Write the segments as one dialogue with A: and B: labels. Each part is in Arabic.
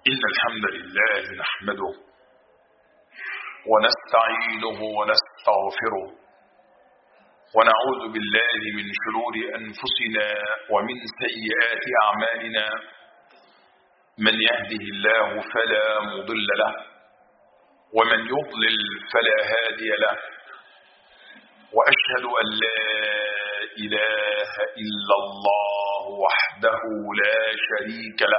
A: إن الحمد لله نحمده ونستعينه ونستغفره ونعوذ بالله من شرور أنفسنا ومن سيئات أعمالنا. من يهده الله فلا مضل له ومن يضلل فلا هادي له، وأشهد أن لا إله إلا الله وحده لا شريك له،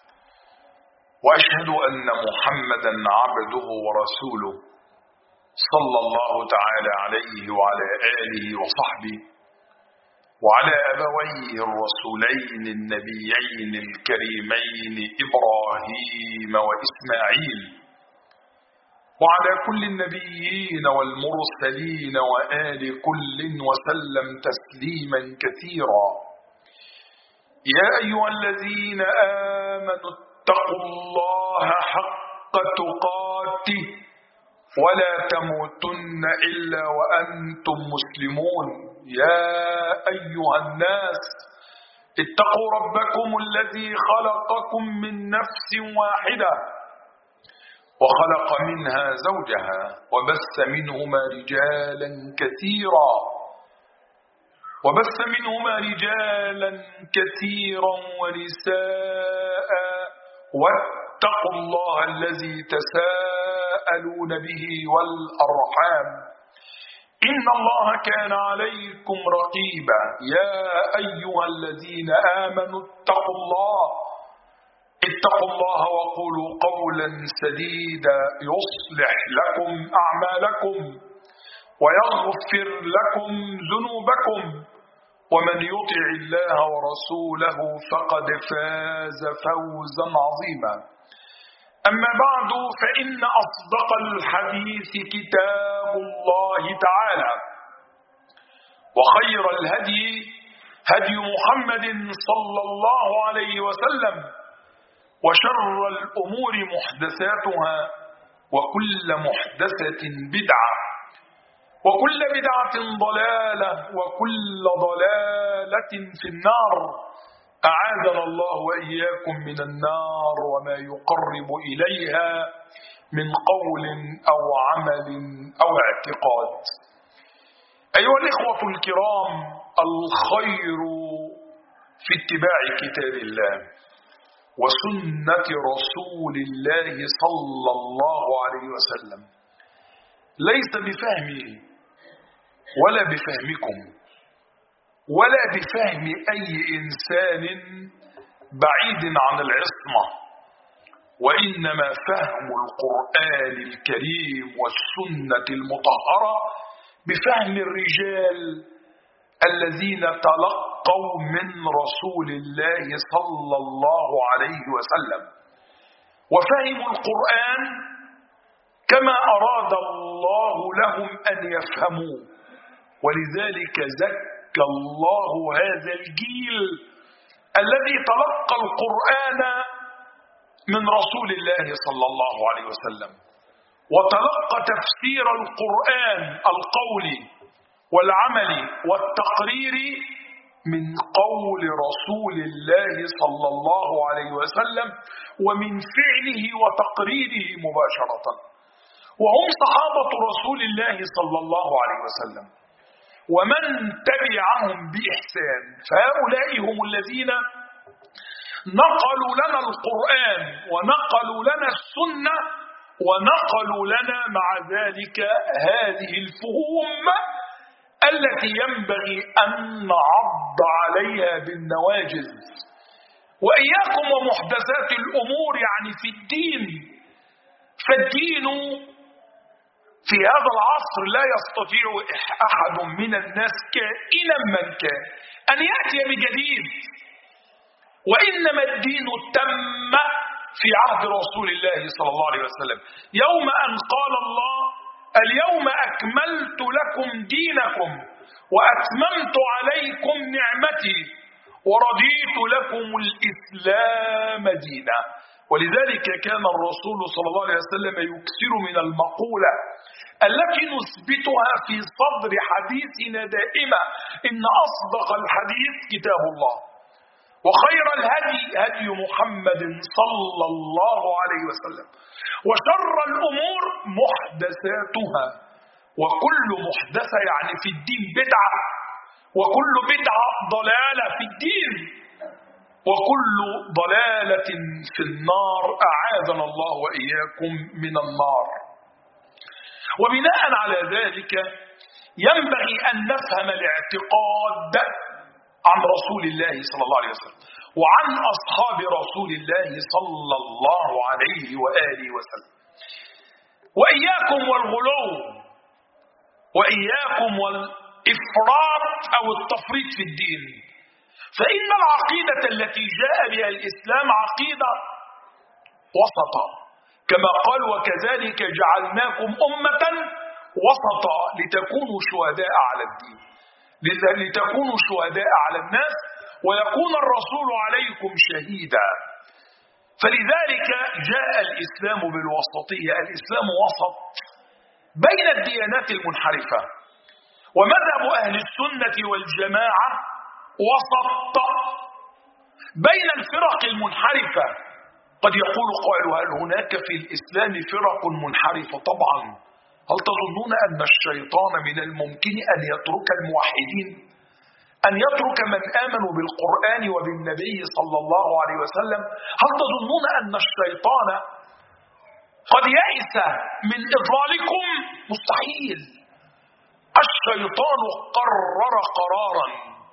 A: وأشهد أن محمدا عبده ورسوله صلى الله تعالى عليه وعلى آله وصحبه وعلى أبويه الرسولين النبيين الكريمين إبراهيم وإسماعيل، وعلى كل النبيين والمرسلين وآل كل وسلم تسليما كثيرا. يا أيها الذين آمنوا اتقوا الله حق تقاته ولا تموتن إلا وأنتم مسلمون. يا أيها الناس اتقوا ربكم الذي خلقكم من نفس واحدة وخلق منها زوجها وبث منهما رجالا كثيرا ونساء، واتقوا الله الذي تساءلون به والأرحام إن الله كان عليكم رقيبا. يا أيها الذين آمنوا اتقوا الله وقولوا قولا سديدا يصلح لكم أعمالكم ويغفر لكم ذنوبكم، ومن يطع الله ورسوله فقد فاز فوزا عظيما. أما بعد، فإن أصدق الحديث كتاب الله تعالى، وخير الهدي هدي محمد صلى الله عليه وسلم، وشر الأمور محدثاتها، وكل محدثة بدعة، وكل بدعة ضلالة، وكل ضلالة في النار. أعاذنا الله وإياكم من النار وما يقرب إليها من قول أو عمل أو اعتقاد. أيها الإخوة الكرام، الخير في اتباع كتاب الله وسنة رسول الله صلى الله عليه وسلم، ليس بفهمه ولا بفهمكم ولا بفهم أي إنسان بعيد عن العصمة، وإنما فهم القرآن الكريم والسنة المطهرة بفهم الرجال الذين تلقوا من رسول الله صلى الله عليه وسلم، وفهموا القرآن كما أراد الله لهم أن يفهموه. ولذلك زكى الله هذا الجيل الذي تلقى القرآن من رسول الله صلى الله عليه وسلم، وتلقى تفسير القرآن القولي والعملي والتقريري من قول رسول الله صلى الله عليه وسلم ومن فعله وتقريره مباشرة، وهم صحابة رسول الله صلى الله عليه وسلم ومن تبعهم بإحسان. فهؤلاء هم الذين نقلوا لنا القرآن ونقلوا لنا السنة ونقلوا لنا مع ذلك هذه الفهوم التي ينبغي أن نعض عليها بالنواجذ. وإياكم ومحدثات الأمور، يعني في الدين، فالدين في هذا العصر لا يستطيع أحد من الناس كائنا من كان أن يأتي بجديد، وإنما الدين تم في عهد رسول الله صلى الله عليه وسلم، يوم أن قال الله: اليوم أكملت لكم دينكم وأتممت عليكم نعمتي ورضيت لكم الإسلام دينا. ولذلك كان الرسول صلى الله عليه وسلم يكثر من المقولة التي نثبتها في صدر حديثنا دائما: إن أصدق الحديث كتاب الله، وخير الهدي هدي محمد صلى الله عليه وسلم، وشر الأمور محدثاتها، وكل محدثة يعني في الدين بدعة، وكل بدعة ضلالة في الدين، وكل ضلالة في النار، أعاذنا الله وإياكم من النار. وبناء على ذلك ينبغي أن نفهم الاعتقاد عن رسول الله صلى الله عليه وسلم وعن أصحاب رسول الله صلى الله عليه وآله وسلم، وإياكم والغلو، وإياكم والإفراط أو التفريط في الدين، فإن العقيدة التي جاء بها الإسلام عقيدة وسطا، كما قال وكذلك جعلناكم أمة وسطا لتكونوا شهداء على الدين، لتكونوا شهداء على الناس ويكون الرسول عليكم شهيدا. فلذلك جاء الإسلام بالوسطية، الإسلام وسط بين الديانات المنحرفة، ومذهب أهل السنة والجماعة وسط بين الفرق المنحرفة. قد يقول قائل هل هناك في الإسلام فرق منحرفة؟ طبعا. هل تظنون أن الشيطان من الممكن أن يترك الموحدين، أن يترك من آمنوا بالقرآن وبالنبي صلى الله عليه وسلم؟ هل تظنون أن الشيطان قد يئس من إضلالكم؟ مستحيل. الشيطان قرر قرارا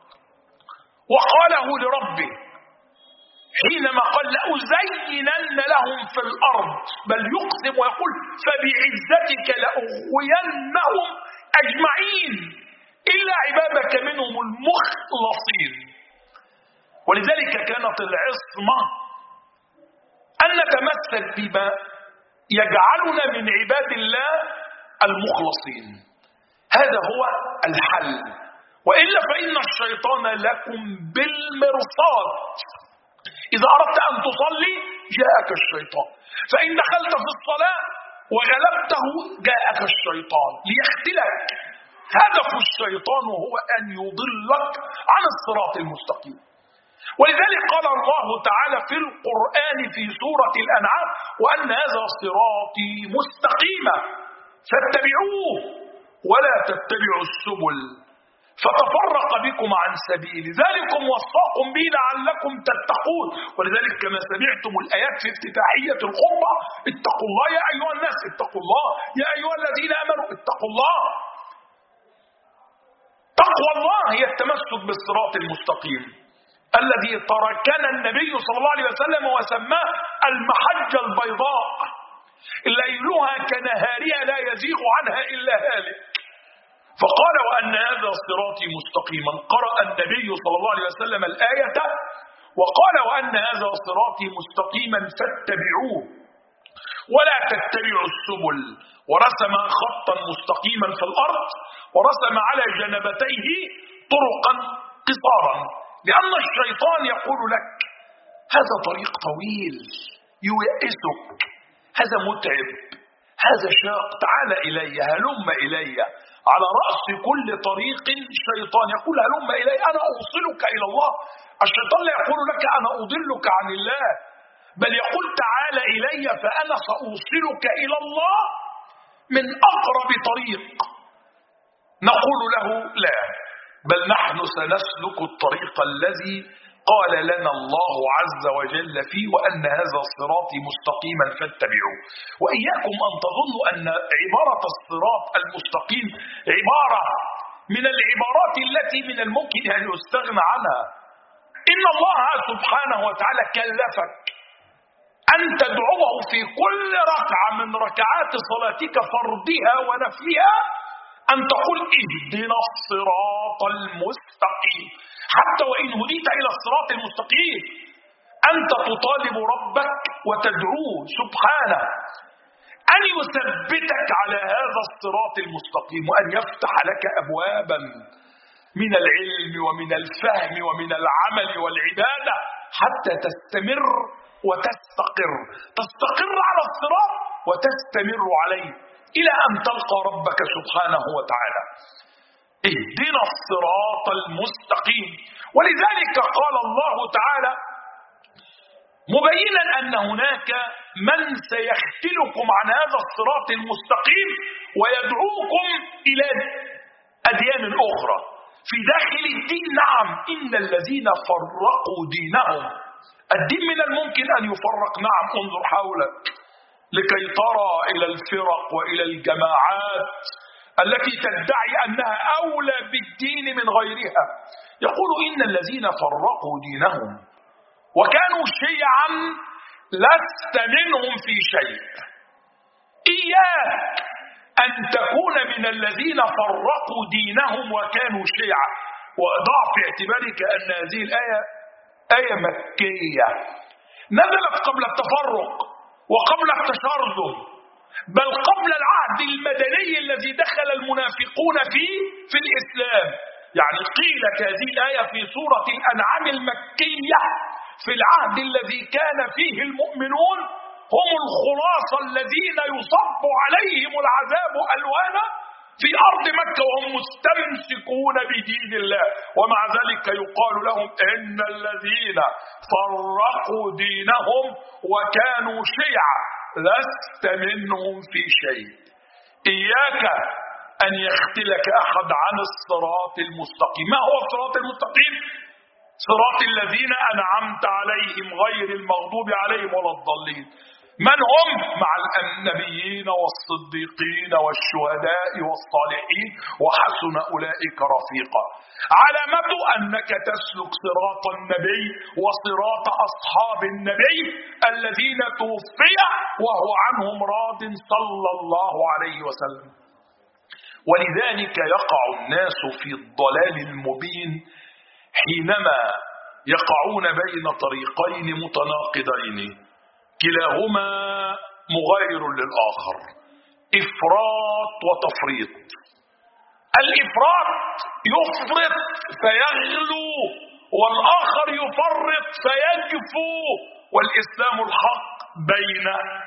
A: وقاله لربه حينما قال لأزينن لهم في الأرض، بل يقسم ويقول فبعزتك لأغوينهم أجمعين إلا عبادك منهم المخلصين. ولذلك كانت العصمة أن نتمثل بما يجعلنا من عباد الله المخلصين، هذا هو الحل. وإلا فإن الشيطان لكم بالمرصاد، إذا أردت أن تصلي جاءك الشيطان، فإن دخلت في الصلاة وغلبته جاءك الشيطان ليختلك. هدف الشيطان هو أن يضلك عن الصراط المستقيم. ولذلك قال الله تعالى في القرآن في سورة الأنعام وأن هذا صراطي مستقيما فاتبعوه ولا تتبعوا السبل فتفرق بكم عن سبيل ذلكم وصاكم به لعلكم تتقون. ولذلك كما سمعتم الآيات في افتتاحية الخطبة اتقوا الله يا أيها الناس، اتقوا الله يا أيها الذين آمنوا اتقوا الله. تقوى الله هي التمسك بالصراط المستقيم الذي تركنا النبي صلى الله عليه وسلم وسماه المحجة البيضاء ليلها كنهارها لا يزيغ عنها إلا هالك. فقال وأن هذا صراطي مستقيما، قرأ النبي صلى الله عليه وسلم الآية وقال وأن هذا صراطي مستقيما فاتبعوه ولا تتبعوا السبل، ورسم خطا مستقيما في الأرض ورسم على جنبتيه طرقا قصارا، لأن الشيطان يقول لك هذا طريق طويل ييئسك، هذا متعب، هذا شاق، تعال إلي، هلم إلي. على رأس كل طريق شيطان يقول هلم إلي أنا أوصلك إلى الله. الشيطان لا يقول لك أنا أضلك عن الله، بل يقول تعال إلي فأنا سأوصلك إلى الله من أقرب طريق. نقول له لا، بل نحن سنسلك الطريق الذي قال لنا الله عز وجل فيه وأن هذا صراطي مستقيما فاتبعوه. وإياكم أن تظنوا أن عبارة الصراط المستقيم عبارة من العبارات التي من الممكن أن يستغنى عنها. إن الله سبحانه وتعالى كلفك أن تدعوه في كل ركعة من ركعات صلاتك فرضها ونفلها أن تقول اهدنا الصراط المستقيم. حتى وإن هديت إلى الصراط المستقيم أنت تطالب ربك وتدعوه سبحانه أن يثبتك على هذا الصراط المستقيم، وأن يفتح لك أبوابا من العلم ومن الفهم ومن العمل والعبادة حتى تستمر وتستقر، تستقر على الصراط وتستمر عليه إلى أن تلقى ربك سبحانه وتعالى. اهدنا الصراط المستقيم. ولذلك قال الله تعالى مبينا أن هناك من سيختلكم عن هذا الصراط المستقيم ويدعوكم إلى أديان أخرى في داخل الدين. نعم، إن الذين فرقوا دينهم، الدين من الممكن أن يفرق. نعم، انظر حولك لكي ترى إلى الفرق وإلى الجماعات التي تدعي أنها أولى بالدين من غيرها. يقول إن الذين فرقوا دينهم وكانوا شيعا لست منهم في شيء. إياك أن تكون من الذين فرقوا دينهم وكانوا شيعا. وضع في اعتبارك أن هذه الآية آية مكية نزلت قبل التفرق وقبل التشرذم، بل قبل العهد المدني الذي دخل المنافقون فيه في الإسلام. يعني قيلت هذه الآية في سورة الأنعام المكية في العهد الذي كان فيه المؤمنون هم الخلاصة الذين يصب عليهم العذاب ألوانا في أرض مكة وهم مستمسكون بدين الله، ومع ذلك يقال لهم إن الذين فرقوا دينهم وكانوا شيعا لست منهم في شيء. إياك أن يختلك أحد عن الصراط المستقيم. ما هو الصراط المستقيم؟ صراط الذين أنعمت عليهم غير المغضوب عليهم ولا الضالين. من هم؟ مع النبيين والصديقين والشهداء والصالحين وحسن أولئك رفيقا. علامة أنك تسلك صراط النبي وصراط أصحاب النبي الذين توفي وهو عنهم راض صلى الله عليه وسلم. ولذلك يقع الناس في الضلال المبين حينما يقعون بين طريقين متناقضين كلاهما مغاير للآخر، إفراط وتفريط. الإفراط يفرط فيغلو، والآخر يفرط فيجفو. والإسلام الحق بين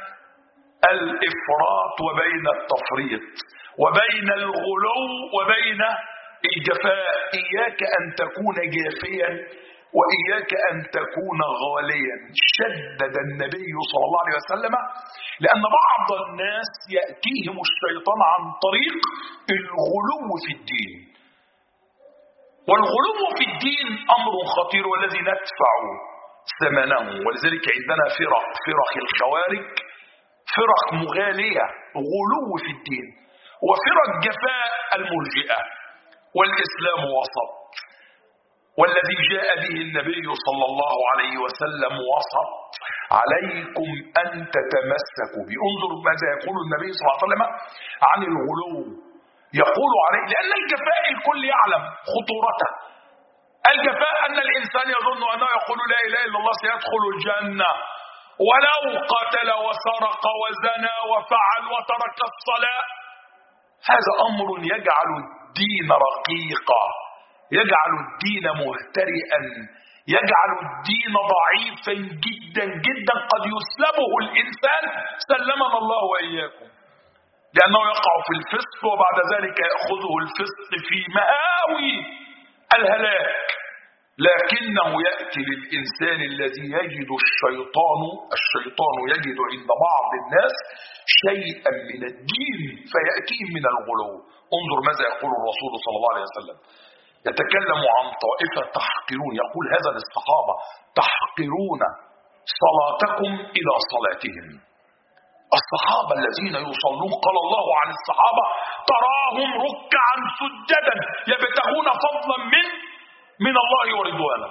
A: الإفراط وبين التفريط وبين الغلو وبين الجفاء. إياك أن تكون جافيا وإياك أن تكون غاليا. شدد النبي صلى الله عليه وسلم لأن بعض الناس يأتيهم الشيطان عن طريق الغلو في الدين، والغلو في الدين أمر خطير والذي ندفع ثمنه. ولذلك عندنا فرق الخوارج، فرق مغالية غلو في الدين، وفرق جفاء المرجئة. والإسلام وسط، والذي جاء به النبي صلى الله عليه وسلم وسط. عليكم أن تتمسكوا به. انظر ماذا يقول النبي صلى الله عليه وسلم عن الغلو. يقول عليه لأن الجفاء الكل يعلم خطورته. الجفاء أن الإنسان يظن أنه يقول لا إله إلا الله سيدخل الجنة، ولو قتل وسرق وزنى وفعل وترك الصلاة. هذا أمر يجعل الدين رقيقا، يجعل الدين مهترئا، يجعل الدين ضعيفا جدا جدا، قد يسلبه الإنسان سلمنا الله وإياكم، لأنه يقع في الفسق وبعد ذلك يأخذه الفسق في مآوي الهلاك. لكنه يأتي للإنسان الذي يجد الشيطان يجد عند بعض الناس شيئا من الدين فيأتيه من الغلو. انظر ماذا يقول الرسول صلى الله عليه وسلم، يتكلم عن طائفة تحقرون، يقول هذا للصحابة: تحقرون صلاتكم إلى صلاتهم. الصحابة الذين يصلون قال الله عن الصحابة: تراهم ركعا سجدا يبتغون فضلا من الله ورضوانه.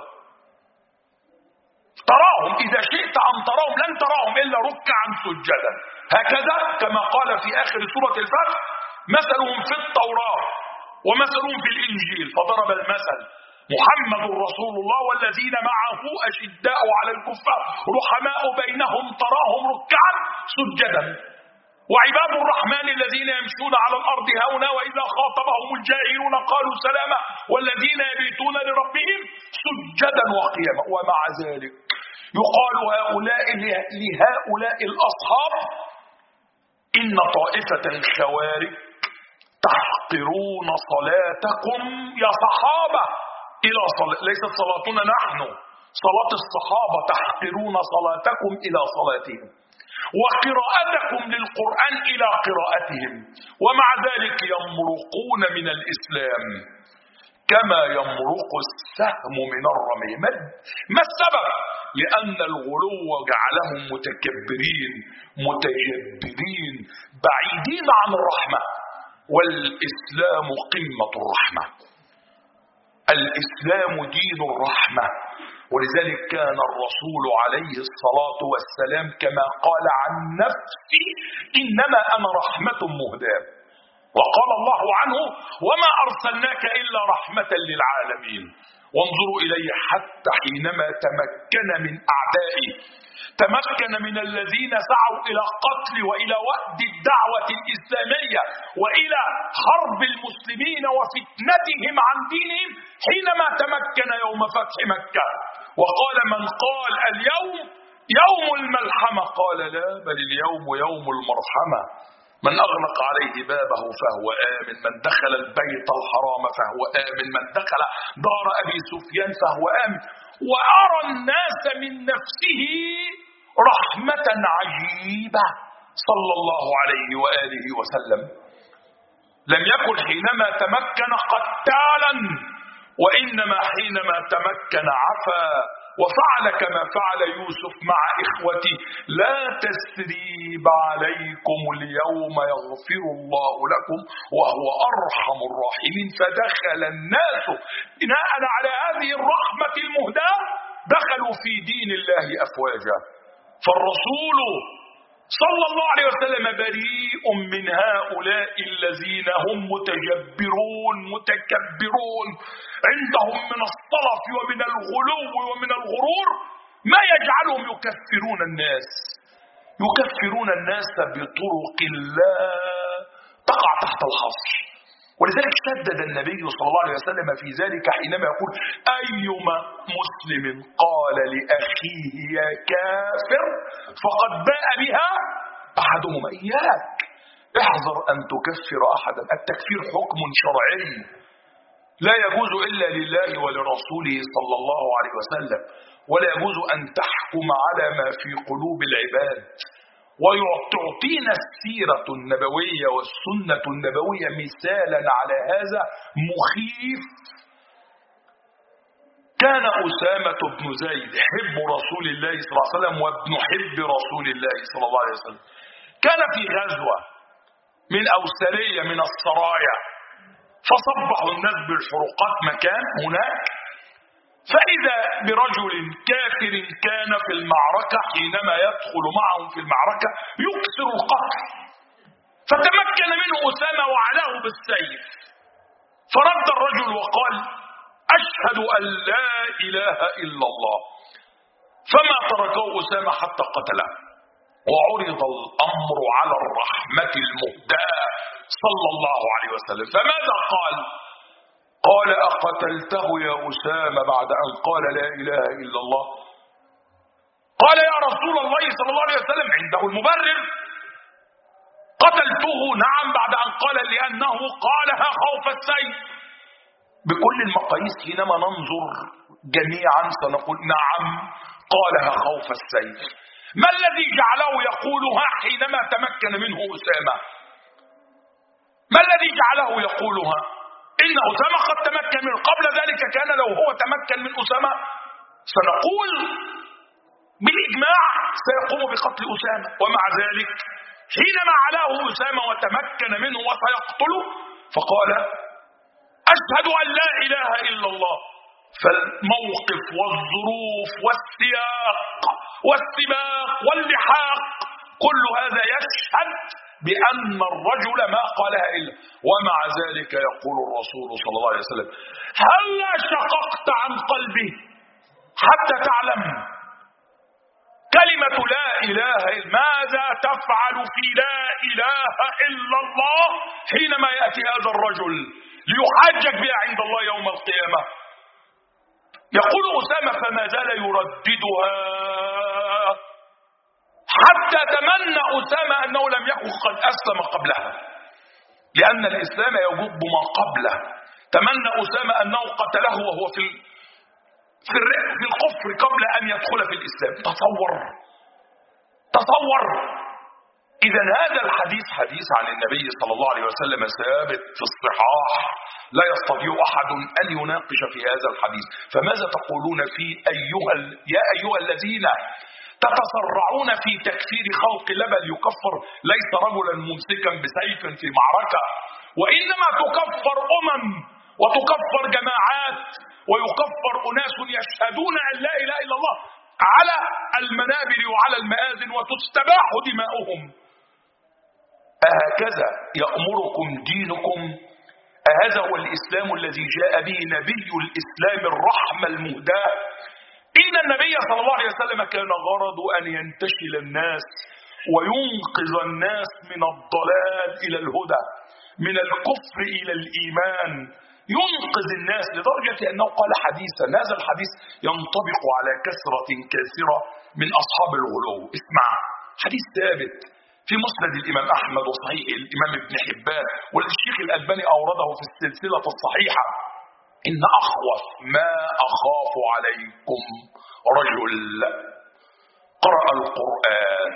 A: تراهم، إذا شئت أن تراهم لن تراهم إلا ركعا سجدا. هكذا كما قال في آخر سورة الفتح: مثلهم في التوراة ومثلهم في الإنجيل. فضرب المثل: محمد رسول الله والذين معه أشداء على الكفار رحماء بينهم تراهم ركعا سجدا، وعباد الرحمن الذين يمشون على الأرض هونا وإذا خاطبهم الجاهلون قالوا سلاما والذين يبيتون لربهم سجدا وقياما. ومع ذلك يقال لهؤلاء الأصحاب: إن طائفة الخوارج تحقرون صلاتكم يا صحابة إلى صلاة، ليست صلاتنا نحن، صلاة الصحابة، تحقرون صلاتكم إلى صلاتهم، وقراءتكم للقرآن إلى قراءتهم، ومع ذلك يمرقون من الإسلام كما يمرق السهم من الرمي. ما السبب؟ لأن الغلو جعلهم متكبرين متجبرين بعيدين عن الرحمة، والإسلام قمة الرحمة. الإسلام دين الرحمة، ولذلك كان الرسول عليه الصلاة والسلام كما قال عن نفسه إنما أنا رحمة مهداة، وقال الله عنه وما أرسلناك إلا رحمة للعالمين. وانظروا إليه حتى حينما تمكن من أعدائه، تمكن من الذين سعوا إلى قتل وإلى وأد الدعوة الإسلامية وإلى حرب المسلمين وفتنتهم عن دينهم، حينما تمكن يوم فتح مكة وقال من قال اليوم يوم الملحمة، قال لا، بل اليوم يوم المرحمة. من أغلق عليه بابه فهو آمن، من دخل البيت الحرام فهو آمن، من دخل دار أبي سفيان فهو آمن. وأرى الناس من نفسه رحمة عجيبة صلى الله عليه وآله وسلم. لم يكن حينما تمكن قتالا، وإنما حينما تمكن عفا وفعل كما فعل يوسف مع إخوته: لا تثريب عليكم اليوم يغفر الله لكم وهو أرحم الراحمين. فدخل الناس بناء على هذه الرحمة المهداة دخلوا في دين الله أفواجا. فالرسول صلى الله عليه وسلم بريء من هؤلاء الذين هم متجبرون متكبرون، عندهم من الصلف ومن الغلو ومن الغرور ما يجعلهم يكفرون الناس، يكفرون الناس بطرق لا تقع تحت الحصر. ولذلك شدد النبي صلى الله عليه وسلم في ذلك حينما يقول: أيما مسلم قال لأخيه يا كافر فقد باء بها أحدهما. إياك احذر أن تكفر أحدا. التكفير حكم شرعي لا يجوز إلا لله ولرسوله صلى الله عليه وسلم، ولا يجوز أن تحكم على ما في قلوب العباد. وتعطينا السيرة النبوية والسنة النبوية مثالا على هذا مخيف. كان أسامة بن زيد حب رسول الله صلى الله عليه وسلم وابن حب رسول الله صلى الله عليه وسلم. كان في غزوة من أو سرية من السرايا، فصبحوا الناس بالحروقات مكان هناك، فإذا برجل كافر كان في المعركة حينما يدخل معهم في المعركة يكسر القتل، فتمكن منه أسامة وعلاه بالسيف، فرد الرجل وقال: أشهد أن لا إله إلا الله. فما تركه أسامة حتى قتله. وعرض الأمر على الرحمة المهداة صلى الله عليه وسلم، فماذا قال؟ قال: أقتلته يا أسامة بعد أن قال لا إله إلا الله؟ قال: يا رسول الله صلى الله عليه وسلم، عنده المبرر، قتلته نعم بعد أن قال لأنه قالها خوف السيف. بكل المقاييس حينما ننظر جميعا سنقول نعم قالها خوف السيف. ما الذي جعله يقولها حينما تمكن منه أسامة؟ ما الذي جعله يقولها؟ إن أسامة قد تمكن منه قبل ذلك. كان لو هو تمكن من أسامة سنقول بالإجماع سيقوم بقتل أسامة، ومع ذلك حينما علاه أسامة وتمكن منه وسيقتله فقال: أشهد أن لا إله إلا الله. فالموقف والظروف والسياق والسباق واللحاق كل هذا يشهد بأن الرجل ما قالها إلا. ومع ذلك يقول الرسول صلى الله عليه وسلم: هل شققت عن قلبه حتى تعلم كلمة لا إله إلا؟ ماذا تفعل في لا إله إلا الله حينما يأتي هذا الرجل ليحاجك بها عند الله يوم القيامة؟ يقول أسامة: فما زال يرددها حتى تمنى أسامة أنه لم يكن قد أسلم قبلها، لأن الإسلام يجب ما قبله. تمنى أسامة أنه قتله وهو في الكفر قبل أن يدخل في الإسلام. تصور. إذا هذا الحديث حديث عن النبي صلى الله عليه وسلم ثابت في الصحاح، لا يستطيع أحد أن يناقش في هذا الحديث. فماذا تقولون في يا أيها الذين تتسرعون في تكفير خلق الله؟ بل يكفر ليس رجلا ممسكا بسيف في معركة، وإنما تكفر وتكفر جماعات ويكفر أناس يشهدون أن لا إله إلا الله على المنابر وعلى المآذن وتستباح دماؤهم. أهكذا يأمركم دينكم؟ أهذا هو الإسلام الذي جاء به نبي الإسلام الرحمة المهداة؟ إن النبي صلى الله عليه وسلم كان غرض أن ينتشل الناس وينقذ الناس من الضلال إلى الهدى، من الكفر إلى الإيمان، ينقذ الناس لدرجة أنه قال حديثا، هذا الحديث ينطبق على كثرة كثيرة من أصحاب الغلو. اسمع، حديث ثابت في مسند الإمام أحمد وصحيح الإمام ابن حبان، والشيخ الألباني أورده في السلسلة الصحيحة: إن أخوف ما أخاف عليكم رجل قرأ القرآن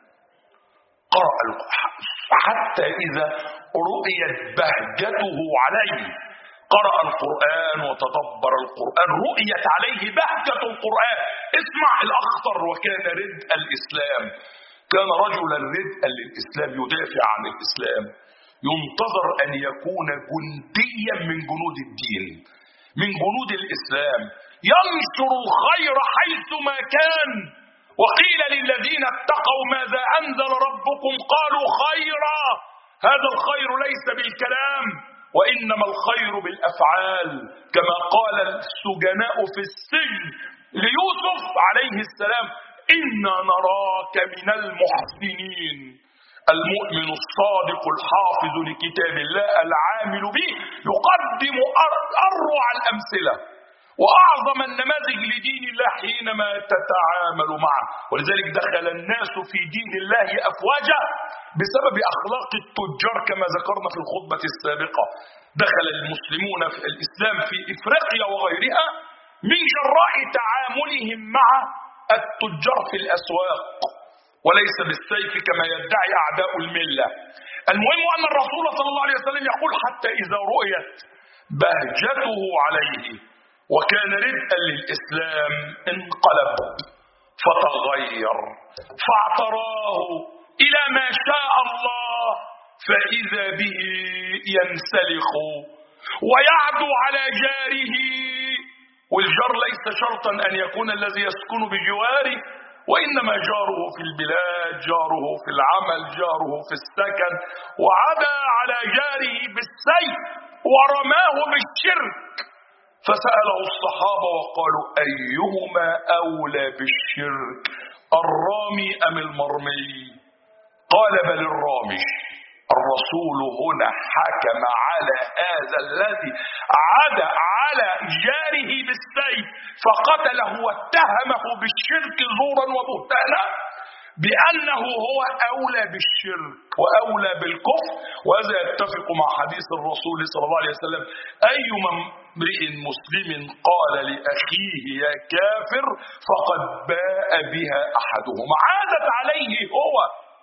A: حتى إذا رؤيت بهجته عليه، قرأ القرآن وتدبر القرآن، رؤيت عليه بهجة القرآن. اسمع الأخطر: وكان ردء الإسلام، كان رجلا ردءا للإسلام يدافع عن الإسلام، ينتظر أن يكون جنديا من جنود الدين، من جنود الإسلام، ينشر الخير حيثما كان. وقيل للذين اتقوا ماذا أنزل ربكم؟ قالوا خيرا. هذا الخير ليس بالكلام، وإنما الخير بالأفعال، كما قال السجناء في السجن ليوسف عليه السلام: إنا نراك من المحسنين. المؤمن الصادق الحافظ لكتاب الله العامل به يقدم أروع الأمثلة وأعظم النماذج لدين الله حينما تتعامل معه. ولذلك دخل الناس في دين الله أفواجا بسبب أخلاق التجار، كما ذكرنا في الخطبة السابقة. دخل المسلمون في الإسلام في إفريقيا وغيرها من جراء تعاملهم مع التجار في الأسواق، وليس بالسيف كما يدعي أعداء الملة. المهم أن الرسول صلى الله عليه وسلم يقول: حتى إذا رؤيت بهجته عليه وكان ردءا للإسلام انقلب فتغير فاعتراه إلى ما شاء الله، فإذا به ينسلخ ويعدو على جاره. والجار ليس شرطا أن يكون الذي يسكن بجواره، وإنما جاره في البلاد، جاره في العمل، جاره في السكن. وعدا على جاره بالسيف ورماه بالشرك، فسأله الصحابة وقالوا: أيهما أولى بالشرك، الرامي أم المرمي؟ قال: بل الرامي. الرسول هنا حكم على هذا الذي عدا على جاره بالسيف فقتله واتهمه بالشرك زورا وبهتانا بأنه هو أولى بالشرك وأولى بالكفر. وهذا يتفق مع حديث الرسول صلى الله عليه وسلم: أيما امرئ مسلم قال لأخيه يا كافر فقد باء بها أحدهما. عادت عليه هو.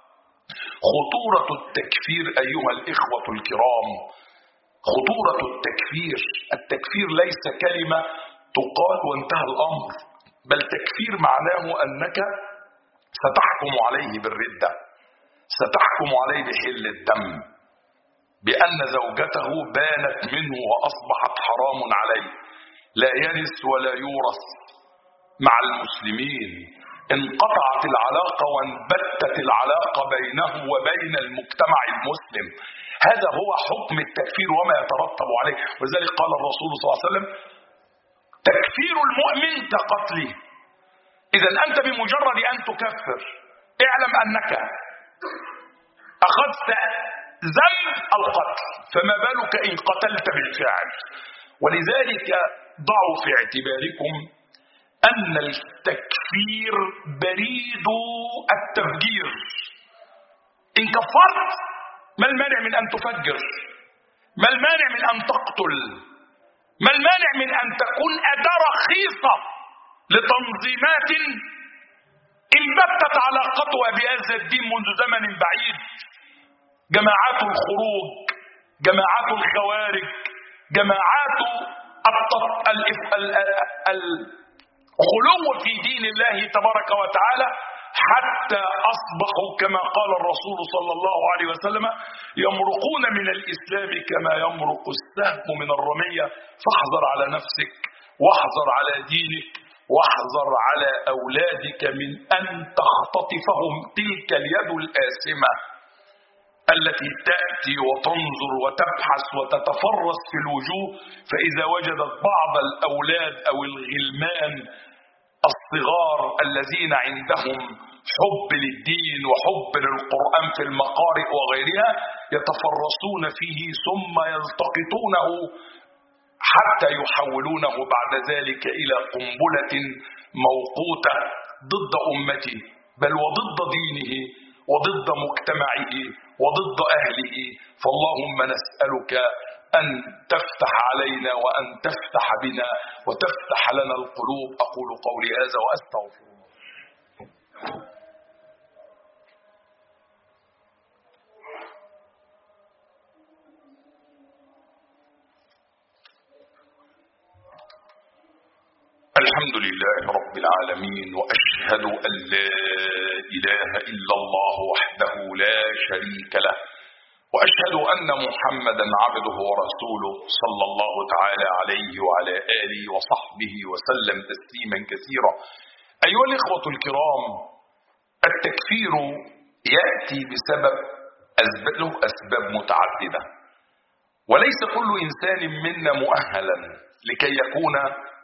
A: خطورة التكفير أيها الإخوة الكرام، خطورة التكفير ليس كلمة تقال وانتهى الأمر، بل تكفير معناه أنك ستحكم عليه بالردة، ستحكم عليه بحل الدم، بأن زوجته بانت منه وأصبحت حرام عليه، لا يرث ولا يورث مع المسلمين، انقطعت العلاقة وانبتت العلاقة بينه وبين المجتمع المسلم. هذا هو حكم التكفير وما يترتب عليه. ولذلك قال الرسول صلى الله عليه وسلم: تكفير المؤمن كقتله. إذا أنت بمجرد أن تكفر اعلم أنك أخذت ذنب القتل، فما بالك إن قتلت بالفعل. ولذلك ضعوا في اعتباركم أن التكفير بريد التفجير. إن كفرت ما المانع من أن تفجر؟ ما المانع من أن تقتل؟ ما المانع من أن تكون أداة رخيصة لتنظيمات انبتت علاقتها بهذا الدين منذ زمن بعيد؟ جماعات الخروج، جماعات الخوارج، جماعات الغلو في دين الله تبارك وتعالى، حتى أصبحوا كما قال الرسول صلى الله عليه وسلم يمرقون من الإسلام كما يمرق السهم من الرمية. فاحذر على نفسك، واحذر على دينك، واحذر على أولادك من أن تختطفهم تلك اليد الآثمة التي تأتي وتنظر وتبحث وتتفرس في الوجوه، فإذا وجدت بعض الأولاد أو الغلمان الصغار الذين عندهم حب للدين وحب للقرآن في المقارئ وغيرها يتفرسون فيه ثم يلتقطونه حتى يحولونه بعد ذلك إلى قنبلة موقوتة ضد أمته، بل وضد دينه وضد مجتمعه وضد أهله. فاللهم نسألك أن تفتح علينا وأن تفتح بنا وتفتح لنا القلوب. أقول قولي هذا وأستغفر الله. الحمد لله رب العالمين، وأشهد أن لا إله إلا الله وحده لا شريك له، وأشهد أن محمدا عبده ورسوله صلى الله تعالى عليه وعلى آله وصحبه وسلم تسليما كثيرا. أيها الإخوة الكرام، التكفير يأتي بسبب له أسباب متعددة، وليس كل إنسان منا مؤهلا لكي يكون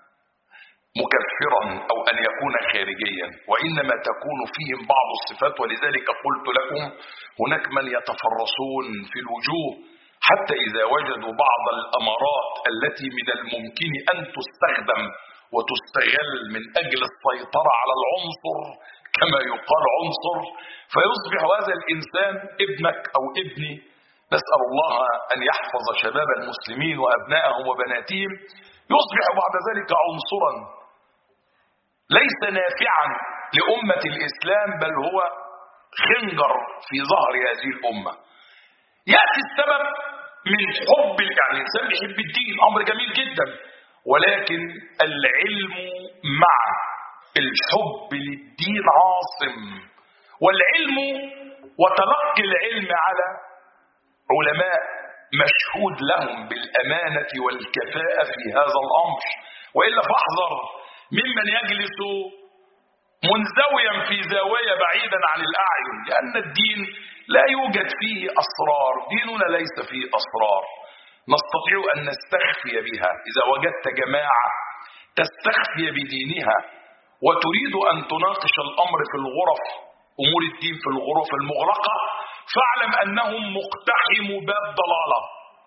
A: مكفرا أو أن يكون خارجيا، وإنما تكون فيهم بعض الصفات. ولذلك قلت لكم هناك من يتفرسون في الوجوه حتى إذا وجدوا بعض الأمارات التي من الممكن أن تستخدم وتستغل من أجل السيطرة على العنصر كما يقال عنصر، فيصبح هذا الإنسان ابنك أو ابني، نسأل الله أن يحفظ شباب المسلمين وأبنائهم وبناتهم، يصبح بعد ذلك عنصرا ليس نافعا لأمة الإسلام، بل هو خنجر في ظهر هذه الأمة. يأتي السبب من حب، يعني الإنسان بيحب الدين، أمر جميل جدا، ولكن العلم مع الحب للدين عاصم، والعلم وتلقي العلم على علماء مشهود لهم بالأمانة والكفاءة في هذا الأمر، وإلا فاحذر ممن يجلس منزويا في زاوية بعيدا عن الأعين، لأن الدين لا يوجد فيه أسرار، ديننا ليس فيه أسرار نستطيع أن نستخفي بها. إذا وجدت جماعة تستخفي بدينها وتريد أن تناقش الأمر في الغرف، أمور الدين في الغرف المغلقة، فاعلم أنهم مقتحموا باب ضلالة.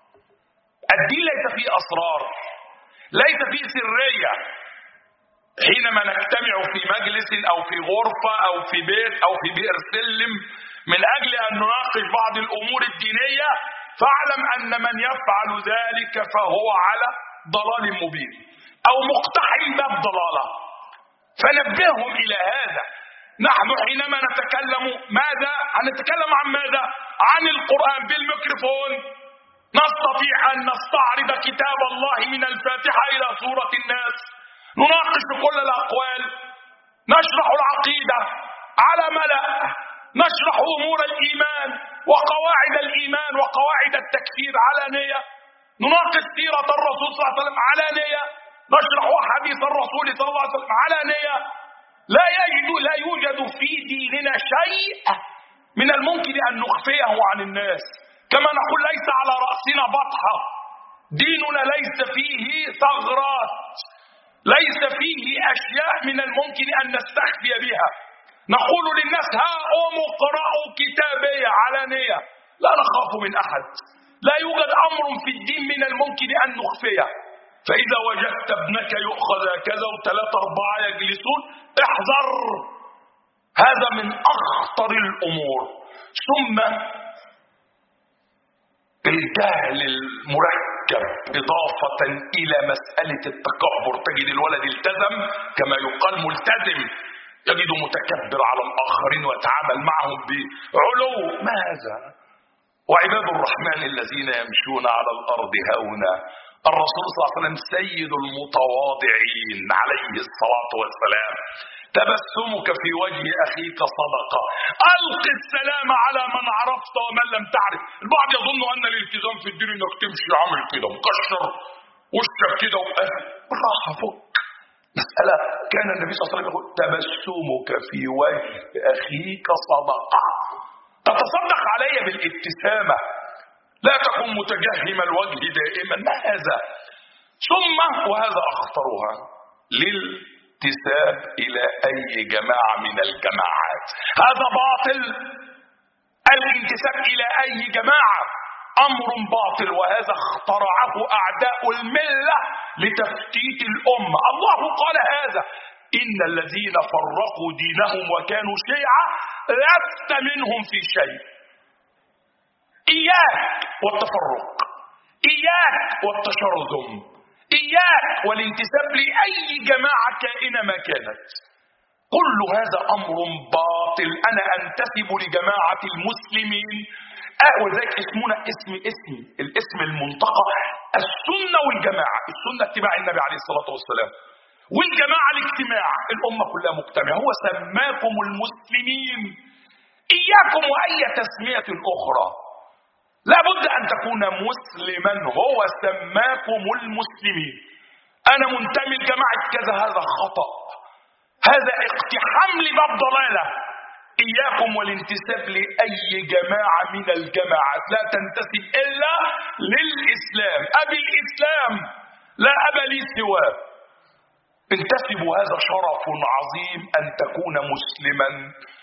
A: الدين ليس فيه أسرار، ليس فيه سرية. حينما نجتمع في مجلس أو في غرفة أو في بيت أو في بئر سلم من أجل أن نناقش بعض الأمور الدينية، فاعلم أن من يفعل ذلك فهو على ضلال مبين أو مقتحم باب ضلالة، فنبههم إلى هذا. نحن حينما نتكلم ماذا؟ هنتكلم عن ماذا؟ عن القرآن بالميكروفون. نستطيع أن نستعرض كتاب الله من الفاتحة إلى سورة الناس، نناقش كل الأقوال، نشرح العقيدة على ملأ، نشرح أمور الإيمان وقواعد الإيمان وقواعد التكفير علانية، نناقش سيرة الرسول صلى الله عليه وسلم علانية، نشرح حديث الرسول صلى الله عليه وسلم علانية. لا يوجد في ديننا شيء من الممكن أن نخفيه عن الناس، كما نقول ليس على رأسنا بطحة. ديننا ليس فيه ثغرات، ليس فيه أشياء من الممكن أن نستخفي بها. نقول للناس هاؤم اقرأوا كتابي علانية، لا نخاف من أحد. لا يوجد أمر في الدين من الممكن أن نخفيه. فإذا وجدت ابنك يؤخذ كذا وثلاثة أربعة يجلسون، احذر، هذا من أخطر الأمور. ثم الجهل المركب إضافة إلى مسألة التكبر. تجد الولد التزم كما يقال ملتزم، يجد متكبر على الآخرين ويتعامل معهم بعلو. ما هذا؟ وعباد الرحمن الذين يمشون على الأرض هونا. الرسول صلى الله عليه وسلم سيد المتواضعين عليه الصلاة والسلام. تبسمك في وجه أخيك صدقة. ألق السلام على من عرفت ومن لم تعرف. البعض يظن أن الالتزام في الدين أنك تمشي عامل كده مكشر وشك كده بالراحة فك. مسألة كان النبي صلى الله عليه وسلم يقول تبسمك في وجه أخيك صدقة. تتصدق علي بالابتسامة، لا تكن متجهم الوجه دائما. ما هذا؟ ثم وهذا أخطرها للانتساب إلى أي جماعة من الجماعات. هذا باطل. الانتساب إلى أي جماعة أمر باطل، وهذا اخترعه أعداء الملة لتفتيت الأمة. الله قال هذا: إن الذين فرقوا دينهم وكانوا شيعا لست منهم في شيء. إياك والتفرق، إياك والتشرذم، إياك والانتساب لأي جماعة كائنة ما كانت. كل هذا أمر باطل. أنا أنتسب لجماعة المسلمين، وذلك اسمنا الاسم المنطقة السنة والجماعة. السنة اتباع النبي عليه الصلاة والسلام، والجماعة الاجتماع، الأمة كلها مجتمعة. هو سماكم المسلمين. إياكم وأي تسمية أخرى، لا بد أن تكون مسلما. هو سماكم المسلمين. أنا منتمي لجماعة كذا، هذا خطأ، هذا اقتحام لباب ضلالة. إياكم والانتساب لأي جماعة من الجماعات. لا تنتسب إلا للإسلام. أبي الإسلام لا أبا لي سواه. انتسبوا، هذا شرف عظيم أن تكون مسلما.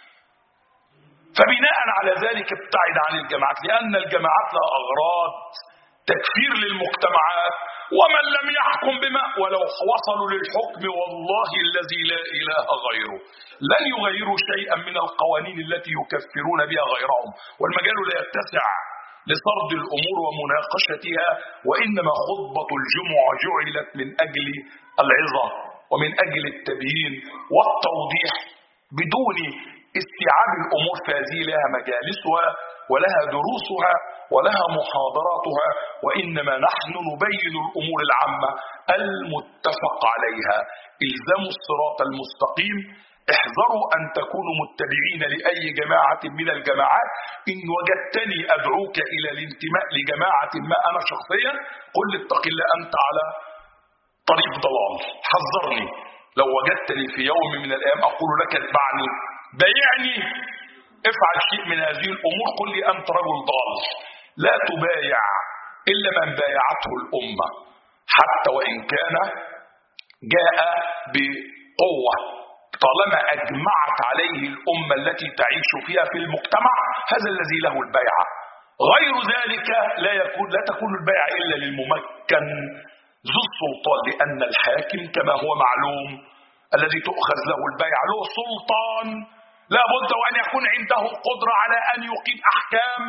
A: فبناء على ذلك ابتعد عن الجماعات، لأن الجماعات لها أغراض تكفير للمجتمعات. ومن لم يحكم بما ولو وصلوا للحكم والله الذي لا إله غيره لن يغيروا شيئا من القوانين التي يكفرون بها غيرهم. والمجال لا يتسع لسرد الأمور ومناقشتها، وإنما خطبة الجمعة جعلت من أجل العظة ومن أجل التبيين والتوضيح بدون استيعاب الأمور. فهذه لها مجالسها ولها دروسها ولها محاضراتها، وإنما نحن نبين الأمور العامة المتفق عليها. إلزموا الصراط المستقيم. احذروا أن تكونوا متبعين لأي جماعة من الجماعات. إن وجدتني أدعوك إلى الانتماء لجماعة ما أنا شخصيا، قل اتق الله أنت على طريق ضلال، حذرني. لو وجدتني في يوم من الأيام أقول لك اتبعني، بايعني، افعل شيء من هذه الأمور، قل لي أنت رجل ضال. لا تبايع إلا من بايعته الأمة، حتى وإن كان جاء بقوة. طالما أجمعت عليه الأمة التي تعيش فيها في المجتمع، هذا الذي له البيعة. غير ذلك لا تكون البيعة إلا للممكن ذو السلطان، لأن الحاكم كما هو معلوم الذي تؤخذ له البيعة له سلطان، لا بد وأن يكون عنده قدرة على أن يقيم أحكام،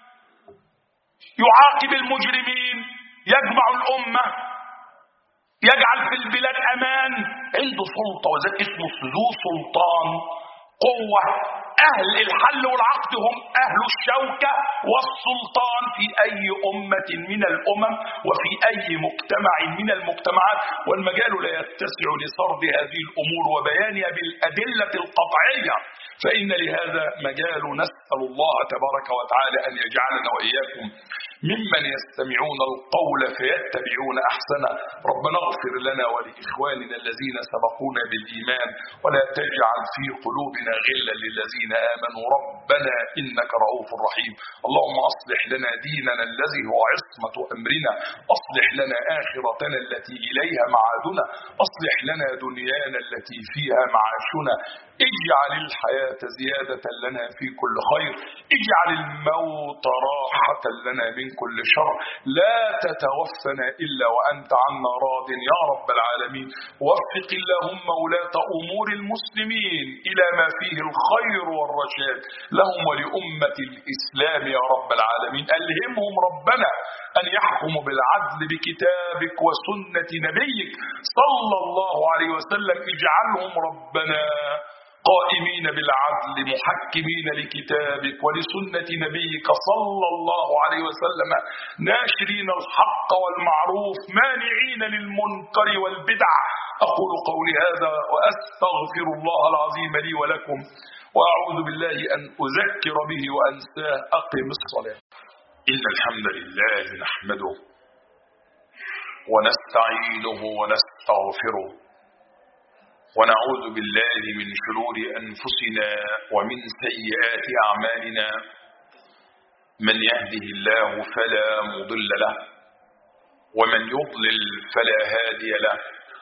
A: يعاقب المجرمين، يجمع الأمة، يجعل في البلاد أمان. عنده سلطة، وذلك اسمه ذو سلطان، قوة. أهل الحل والعقد هم أهل الشوكة والسلطان في أي أمة من الأمم وفي أي مجتمع من المجتمعات. والمجال لا يتسع لسرد هذه الأمور وبيانها بالأدلة القطعية، فإن لهذا مجال. نسأل الله تبارك وتعالى أن يجعلنا وإياكم ممن يستمعون القول فيتبعون أحسنه. ربنا اغفر لنا ولإخواننا الذين سبقونا بالإيمان، ولا تجعل في قلوبنا غلا للذين آمنوا ربنا إنك رؤوف رحيم. اللهم أصلح لنا ديننا الذي هو عصمة أمرنا، أصلح لنا آخرتنا التي إليها معادنا، أصلح لنا دنيانا التي فيها معاشنا، اجعل الحياة زيادة لنا في كل خير. خير. اجعل الموت راحة لنا من كل شر. لا تتوفنا إلا وأنت عنا راض يا رب العالمين. وفق اللهم ولاة أمور المسلمين إلى ما فيه الخير والرشاد لهم ولأمة الإسلام يا رب العالمين. ألهمهم ربنا أن يحكموا بالعدل بكتابك وسنة نبيك صلى الله عليه وسلم. اجعلهم ربنا قائمين بالعدل محكمين لكتابك ولسنة نبيك صلى الله عليه وسلم، ناشرين الحق والمعروف مانعين للمنكر والبدع. أقول قولي هذا وأستغفر الله العظيم لي ولكم، وأعوذ بالله أن أذكر به وأنساه. أقم الصلاة. إن الحمد لله نحمده ونستعينه ونستغفره ونعوذ بالله من شرور أنفسنا ومن سيئات أعمالنا. من يهده الله فلا مضل له ومن يضلل فلا هادي له.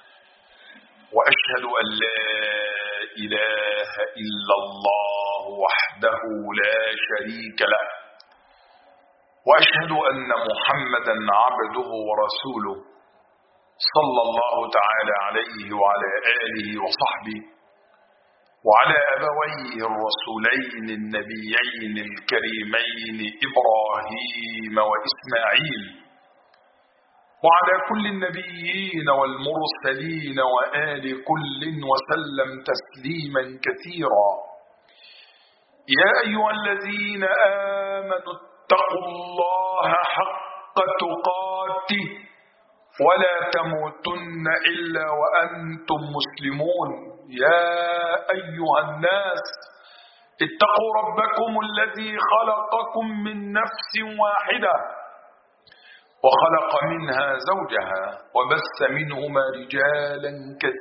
A: وأشهد أن لا إله إلا الله وحده لا شريك له، وأشهد أن محمدا عبده ورسوله صلى الله تعالى عليه وعلى آله وصحبه وعلى أبويه الرسولين النبيين الكريمين إبراهيم وإسماعيل وعلى كل النبيين والمرسلين وآل كل وسلم تسليما كثيرا. يا أيها الذين آمنوا اتقوا الله حق تقاته ولا تموتن إلا وأنتم مسلمون. يا أيها الناس اتقوا ربكم الذي خلقكم من نفس واحدة وخلق منها زوجها وبث منهما رجالا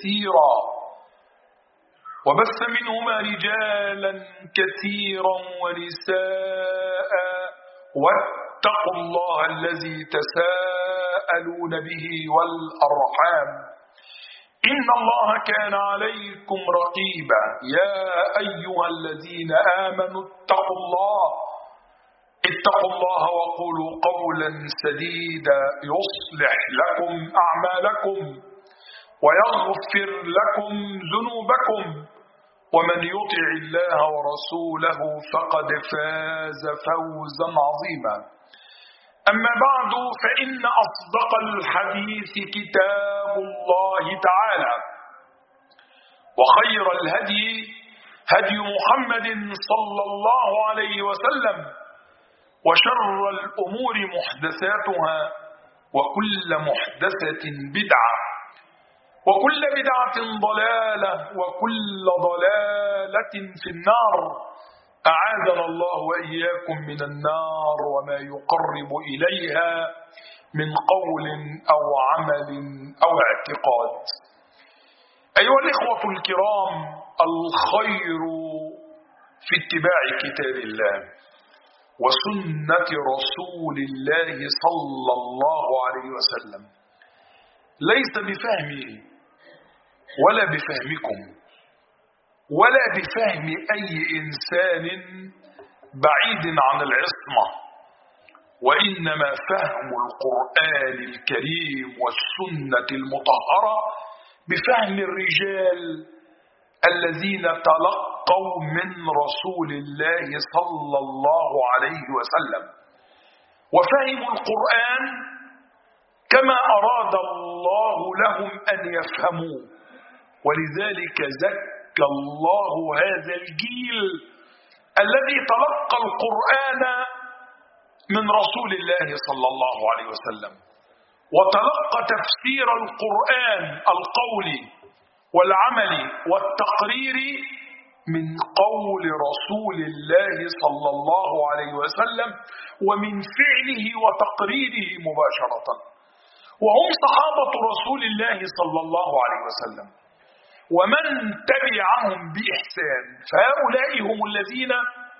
A: كثيرا ونساء. واتقوا الله الذي تساءلون به والأرحام إن الله كان عليكم رقيبا. يا أيها الذين آمنوا اتقوا الله وقولوا قولا سديدا يصلح لكم أعمالكم ويغفر لكم ذنوبكم، ومن يطع الله ورسوله فقد فاز فوزا عظيما. أما بعد، فإن أصدق الحديث كتاب الله تعالى، وخير الهدي هدي محمد صلى الله عليه وسلم، وشر الأمور محدثاتها، وكل محدثة بدعة، وكل بدعة ضلالة، وكل ضلالة في النار. أعاذنا الله وإياكم من النار وما يقرب إليها من قول أو عمل أو اعتقاد. أيها الإخوة الكرام، الخير في اتباع كتاب الله وسنة رسول الله صلى الله عليه وسلم، ليس بفهمي ولا بفهمكم ولا بفهم أي إنسان بعيد عن العصمة، وإنما فهم القرآن الكريم والسنة المطهرة بفهم الرجال الذين تلقوا من رسول الله صلى الله عليه وسلم، وفهموا القرآن كما أراد الله لهم أن يفهموه. ولذلك زكى الله هذا الجيل الذي تلقى القرآن من رسول الله صلى الله عليه وسلم، وتلقى تفسير القرآن القولي والعملي والتقريري من قول رسول الله صلى الله عليه وسلم ومن فعله وتقريره مباشرة، وهم صحابة رسول الله صلى الله عليه وسلم ومن تبعهم بإحسان. فهؤلاء هم الذين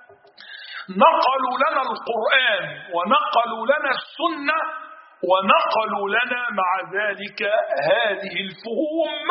A: نقلوا لنا القرآن ونقلوا لنا السنة ونقلوا لنا مع ذلك هذه الفهوم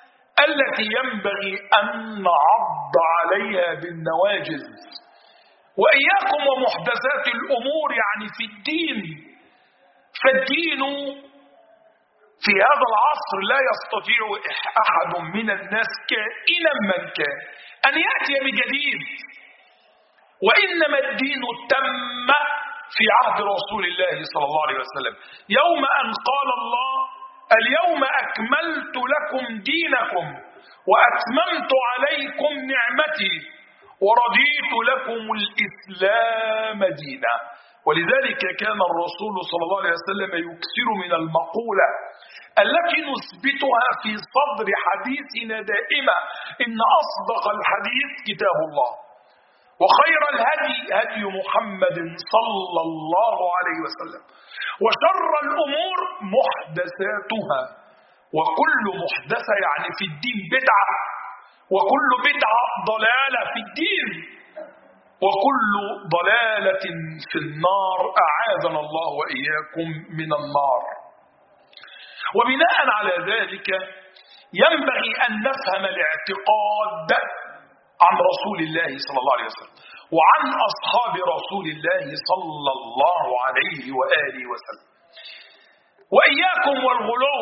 A: التي ينبغي أن نعض عليها بالنواجذ. وإياكم ومحدثات الأمور، يعني في الدين. فالدين في هذا العصر لا يستطيع أحد من الناس كائنا من كان أن يأتي بجديد، وإنما الدين تم في عهد رسول الله صلى الله عليه وسلم، يوم أن قال الله: اليوم أكملت لكم دينكم وأتممت عليكم نعمتي ورضيت لكم الإسلام دينا. ولذلك كان الرسول صلى الله عليه وسلم يكثر من المقولة التي نثبتها في صدر حديثنا دائما: إن أصدق الحديث كتاب الله، وخير الهدي هدي محمد صلى الله عليه وسلم، وشر الأمور محدثاتها، وكل محدثة يعني في الدين بدعة، وكل بدعة ضلالة في الدين، وكل ضلالة في النار، أعاذنا الله وإياكم من النار. وبناء على ذلك ينبغي أن نفهم الاعتقاد عن رسول الله صلى الله عليه وسلم وعن أصحاب رسول الله صلى الله عليه وآله وسلم. وإياكم والغلو،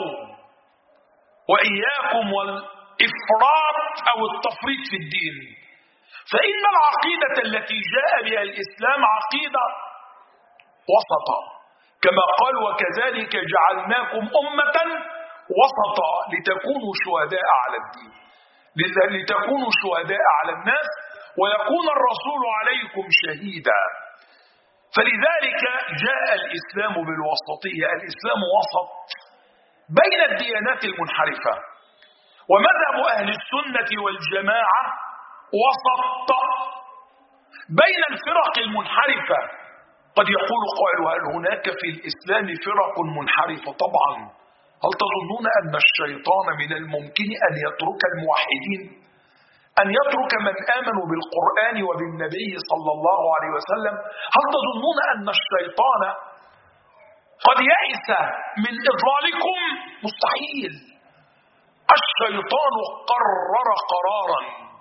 A: وإياكم والإفراط أو التفريط في الدين، فإن العقيدة التي جاء بها الإسلام عقيدة وسطا، كما قال: وكذلك جعلناكم أمة وسطا لتكونوا شهداء على الدين، لتكونوا شهداء على الناس ويكون الرسول عليكم شهيدا. فلذلك جاء الإسلام بالوسطية. الإسلام وسط بين الديانات المنحرفة، ومذهب أهل السنة والجماعة وسط بين الفرق المنحرفة. قد يقول قائل: هل هناك في الإسلام فرق منحرفة؟ طبعا. هل تظنون أن الشيطان من الممكن أن يترك الموحدين، أن يترك من آمنوا بالقرآن وبالنبي صلى الله عليه وسلم؟ هل تظنون أن الشيطان قد يئس من إضلالكم؟ مستحيل. الشيطان قرر قرارا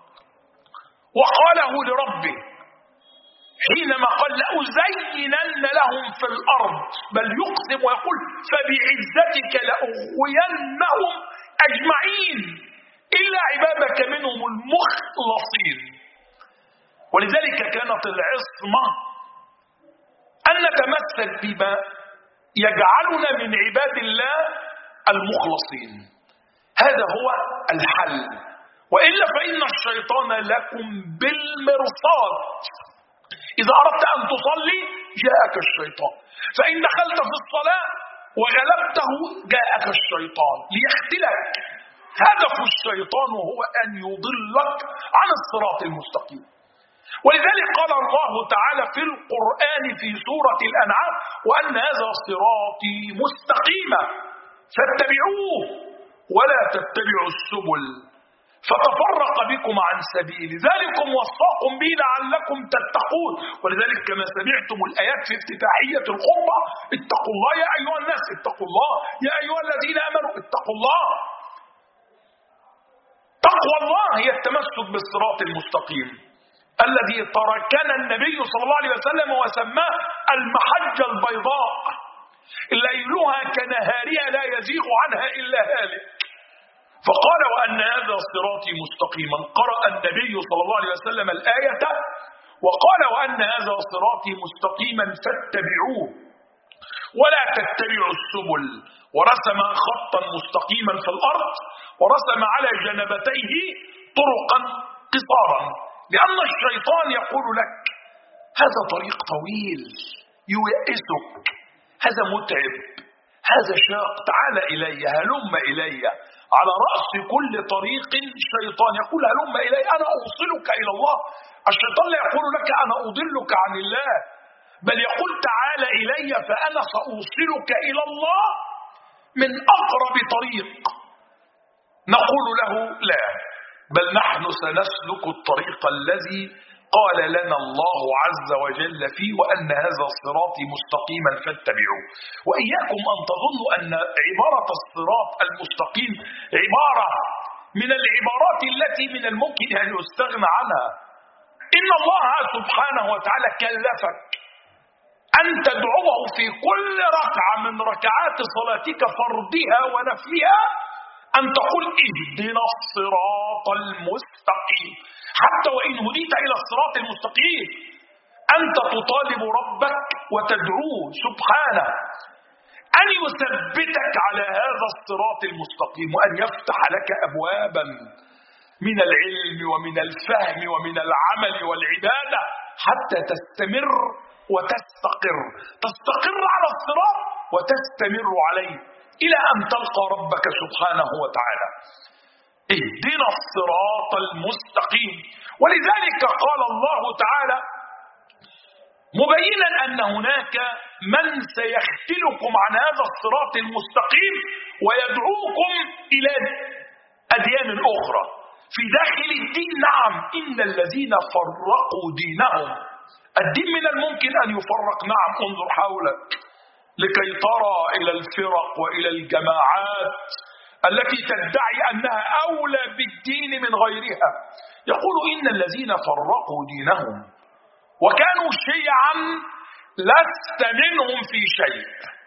A: وقاله لربه حينما قال: لأزينن لهم في الأرض، بل يقسم ويقول: فبعزتك لأغوينهم أجمعين إلا عبادك منهم المخلصين. ولذلك كانت العصمة أن نتمثل بما يجعلنا من عباد الله المخلصين. هذا هو الحل، وإلا فإن الشيطان لكم بالمرصاد. إذا أردت أن تصلي جاءك الشيطان، فإن دخلت في الصلاة وغلبته جاءك الشيطان ليختلك. هدف الشيطان هو أن يضلك عن الصراط المستقيم. ولذلك قال الله تعالى في القرآن في سورة الأنعام: وأن هذا صراطي مستقيما فاتبعوه ولا تتبعوا السبل فتفرق بكم عن سبيل ذلكم وصاكم به لعلكم تتقون. ولذلك كما سمعتم الآيات في افتتاحية الخطبة: اتقوا الله يا أيها الناس، اتقوا الله يا أيها الذين آمنوا، اتقوا الله. تقوى الله هي التمسك بالصراط المستقيم الذي تركنا النبي صلى الله عليه وسلم وسماه المحجة البيضاء، ليلها كنهارها لا يزيغ عنها إلا هالك. فقال: وأن هذا صراطي مستقيما. قرأ النبي صلى الله عليه وسلم الآية وقال: وأن هذا صراطي مستقيما فاتبعوه ولا تتبعوا السبل، ورسم خطا مستقيما في الأرض ورسم على جنبتيه طرقا قصارا، لأن الشيطان يقول لك: هذا طريق طويل ييئسك، هذا متعب، هذا شاق، تعال إلي، هلم إلي. على رأس كل طريق شيطان يقول: هلم إلي، أنا أوصلك إلى الله. الشيطان لا يقول لك أنا أضلك عن الله، بل يقول: تعال إلي فأنا سأوصلك إلى الله من أقرب طريق. نقول له: لا، بل نحن سنسلك الطريق الذي قال لنا الله عز وجل فيه: وأن هذا صراطي مستقيما فاتبعوه. وإياكم أن تظنوا أن عبارة الصراط المستقيم عبارة من العبارات التي من الممكن أن يستغنى عنها. إن الله سبحانه وتعالى كلفك أن تدعوه في كل ركعة من ركعات صلاتك فرضها ونفلها، أن تقول اهدنا الصراط المستقيم. حتى وإن هديت إلى الصراط المستقيم أنت تطالب ربك وتدعوه سبحانه أن يثبتك على هذا الصراط المستقيم، وأن يفتح لك أبوابا من العلم ومن الفهم ومن العمل والعبادة حتى تستمر وتستقر، تستقر على الصراط وتستمر عليه إلى أن تلقى ربك سبحانه وتعالى. اهدنا الصراط المستقيم. ولذلك قال الله تعالى مبينا أن هناك من سيختلكم عن هذا الصراط المستقيم ويدعوكم إلى أديان أخرى في داخل الدين. نعم، إن الذين فرقوا دينهم، الدين من الممكن أن يفرق، نعم، انظر حولك لكي ترى إلى الفرق وإلى الجماعات التي تدعي أنها أولى بالدين من غيرها. يقول إن الذين فرقوا دينهم وكانوا شيعا لست منهم في شيء.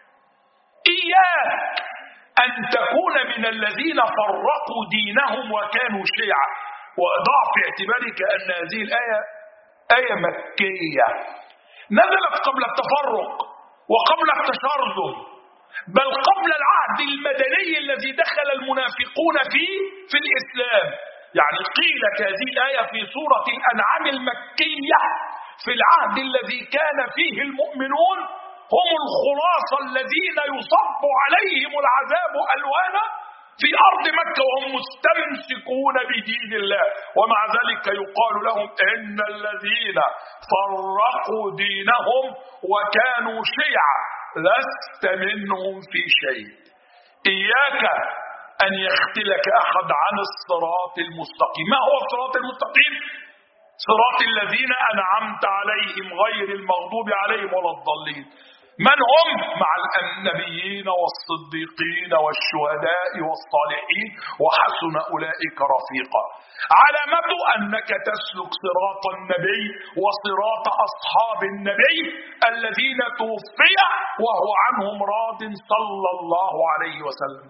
A: إياك أن تكون من الذين فرقوا دينهم وكانوا شيعا. وضع في اعتبارك أن هذه الآية آية مكية نزلت قبل التفرق وقبل التشرذم، بل قبل العهد المدني الذي دخل المنافقون فيه في الإسلام. يعني قيلت هذه الآية في سورة الأنعام المكية في العهد الذي كان فيه المؤمنون هم الخلاصة الذين يصب عليهم العذاب ألوانا في أرض مكة وهم مستمسكون بدين الله، ومع ذلك يقال لهم إن الذين فرقوا دينهم وكانوا شيعا لست منهم في شيء. إياك أن يختلك أحد عن الصراط المستقيم. ما هو الصراط المستقيم؟ صراط الذين أنعمت عليهم غير المغضوب عليهم ولا الضالين. من هم؟ مع النبيين والصديقين والشهداء والصالحين وحسن أولئك رفيقا. علامته أنك تسلك صراط النبي وصراط أصحاب النبي الذين توفي وهو عنهم راض صلى الله عليه وسلم.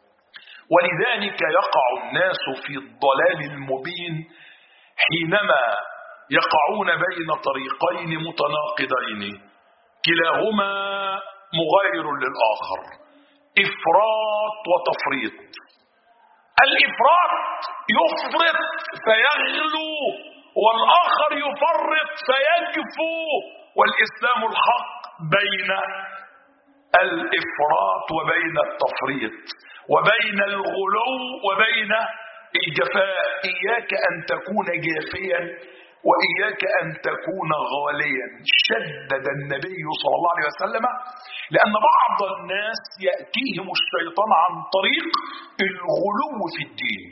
A: ولذلك يقع الناس في الضلال المبين حينما يقعون بين طريقين متناقضين كلاهما مغاير للآخر، إفراط وتفريط. الإفراط يفرط فيغلو، والآخر يفرط فيجفو. والإسلام الحق بين الإفراط وبين التفريط وبين الغلو وبين الجفاء. إياك أن تكون جافيا وإياك أن تكون غاليا. شدد النبي صلى الله عليه وسلم، لأن بعض الناس يأتيهم الشيطان عن طريق الغلو في الدين،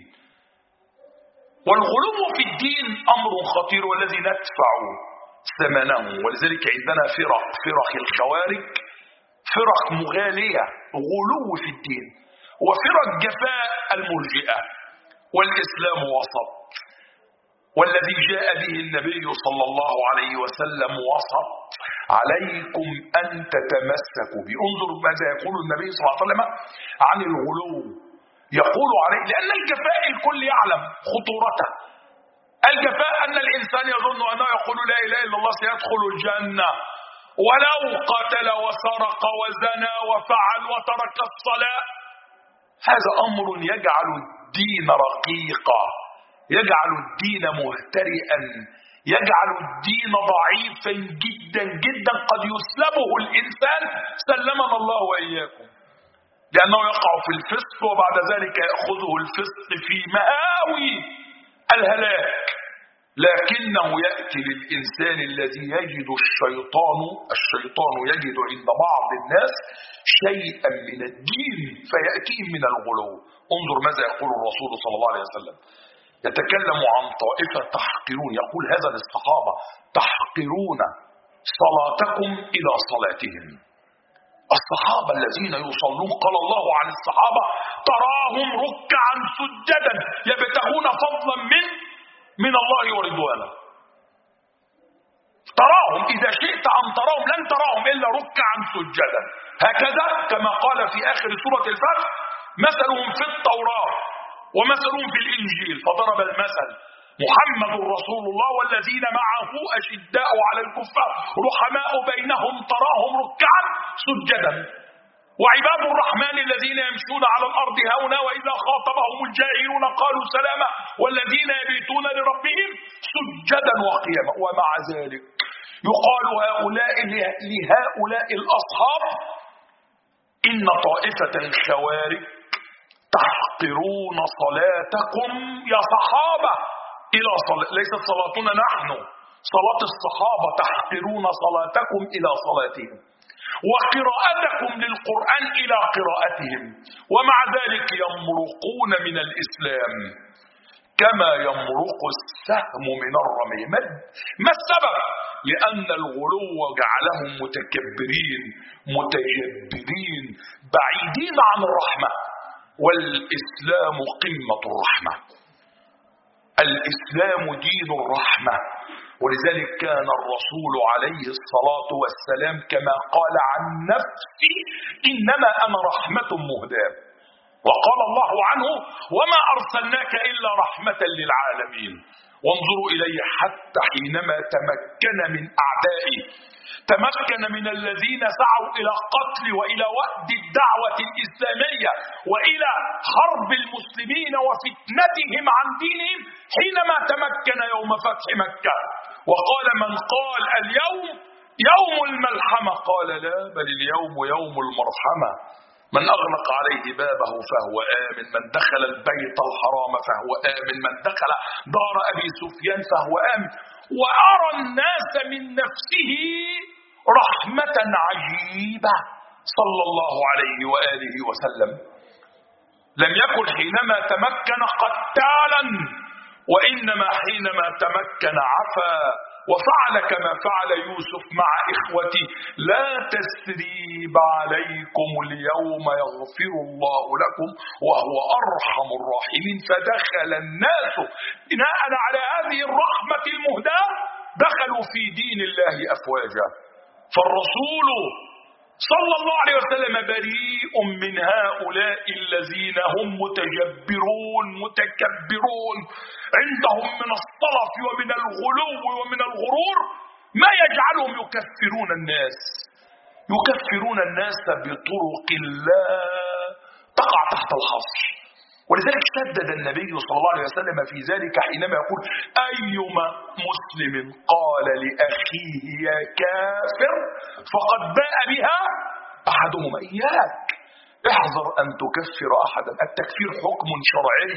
A: والغلو في الدين أمر خطير والذي ندفع ثمنه. ولذلك عندنا فرق الخوارج، فرق مغالية غلو في الدين، وفرق جفاء المرجئة. والإسلام وسط، والذي جاء به النبي صلى الله عليه وسلم وسط. عليكم أن تتمسكوا به. انظر ماذا يقول النبي صلى الله عليه وسلم عن الغلو. يقول عليه، لأن الجفاء الكل يعلم خطورته. الجفاء أن الإنسان يظن أنه يقول لا إله إلا الله سيدخل الجنة، ولو قتل وسرق وزنى وفعل وترك الصلاة. هذا أمر يجعل الدين رقيقا، يجعل الدين مهترئا، يجعل الدين ضعيفا جدا جدا، قد يسلبه الإنسان سلمنا الله وإياكم، لأنه يقع في الفسق وبعد ذلك يأخذه الفسق في مآوي الهلاك. لكنه يأتي للإنسان الذي يجد الشيطان يجد عند بعض الناس شيئا من الدين فيأتيه من الغلو. انظر ماذا يقول الرسول صلى الله عليه وسلم، يتكلم عن طائفة تحقرون، يقول هذا للصحابة: تحقرون صلاتكم إلى صلاتهم. الصحابة الذين يصلون، قال الله عن الصحابة: تراهم ركعا سجدا يبتغون فضلا من الله ورضوانه. تراهم، إذا شئت أن تراهم لن تراهم إلا ركعا سجدا. هكذا كما قال في آخر سورة الفتح: مثلهم في التوراة ومثلهم في الإنجيل. فضرب المثل: محمد رسول الله والذين معه أشداء على الكفار رحماء بينهم تراهم ركعا سجدا، وعباد الرحمن الذين يمشون على الأرض هونا وإذا خاطبهم الجاهلون قالوا سلاما والذين يبيتون لربهم سجدا وقياما. ومع ذلك يقال لهؤلاء الأصحاب: إن طائفة الخوارج تحقرون صلاتكم يا صحابة إلى صلاة، ليست صلاتنا نحن، صلاة الصحابة، تحقرون صلاتكم إلى صلاتهم وقراءتكم للقرآن إلى قراءتهم، ومع ذلك يمرقون من الإسلام كما يمرق السهم من الرمي. ما السبب؟ لأن الغلو جعلهم متكبرين متجبرين بعيدين عن الرحمة، والإسلام قمة الرحمة. الإسلام دين الرحمة، ولذلك كان الرسول عليه الصلاة والسلام كما قال عن نفسه: إنما أنا رحمة مهداة. وقال الله عنه: وما أرسلناك إلا رحمة للعالمين. وانظروا إليه حتى حينما تمكن من أعدائه، تمكن من الذين سعوا إلى قتل وإلى وأد الدعوة الإسلامية وإلى حرب المسلمين وفتنتهم عن دينهم، حينما تمكن يوم فتح مكة وقال: من قال اليوم يوم الملحمة؟ قال: لا، بل اليوم يوم المرحمة. من أغلق عليه بابه فهو آمن، من دخل البيت الحرام فهو آمن، من دخل دار أبي سفيان فهو آمن. وأرى الناس من نفسه رحمة عجيبة صلى الله عليه وآله وسلم. لم يكن حينما تمكن قتالا، وإنما حينما تمكن عفا وفعل كما فعل يوسف مع إخوته: لا تثريب عليكم اليوم يغفر الله لكم وهو أرحم الراحمين. فدخل الناس بناء على هذه الرحمة المهداة، دخلوا في دين الله أفواجا. فالرسول صلى الله عليه وسلم بريء من هؤلاء الذين هم متجبرون متكبرون، عندهم من الصلف ومن الغلو ومن الغرور ما يجعلهم يكفرون الناس، يكفرون الناس بطرق لا تقع تحت الحصر. ولذلك شدد النبي صلى الله عليه وسلم في ذلك حينما يقول: أيما مسلم قال لأخيه يا كافر فقد باء بها أحدهما. إياك احذر أن تكفر أحدا. التكفير حكم شرعي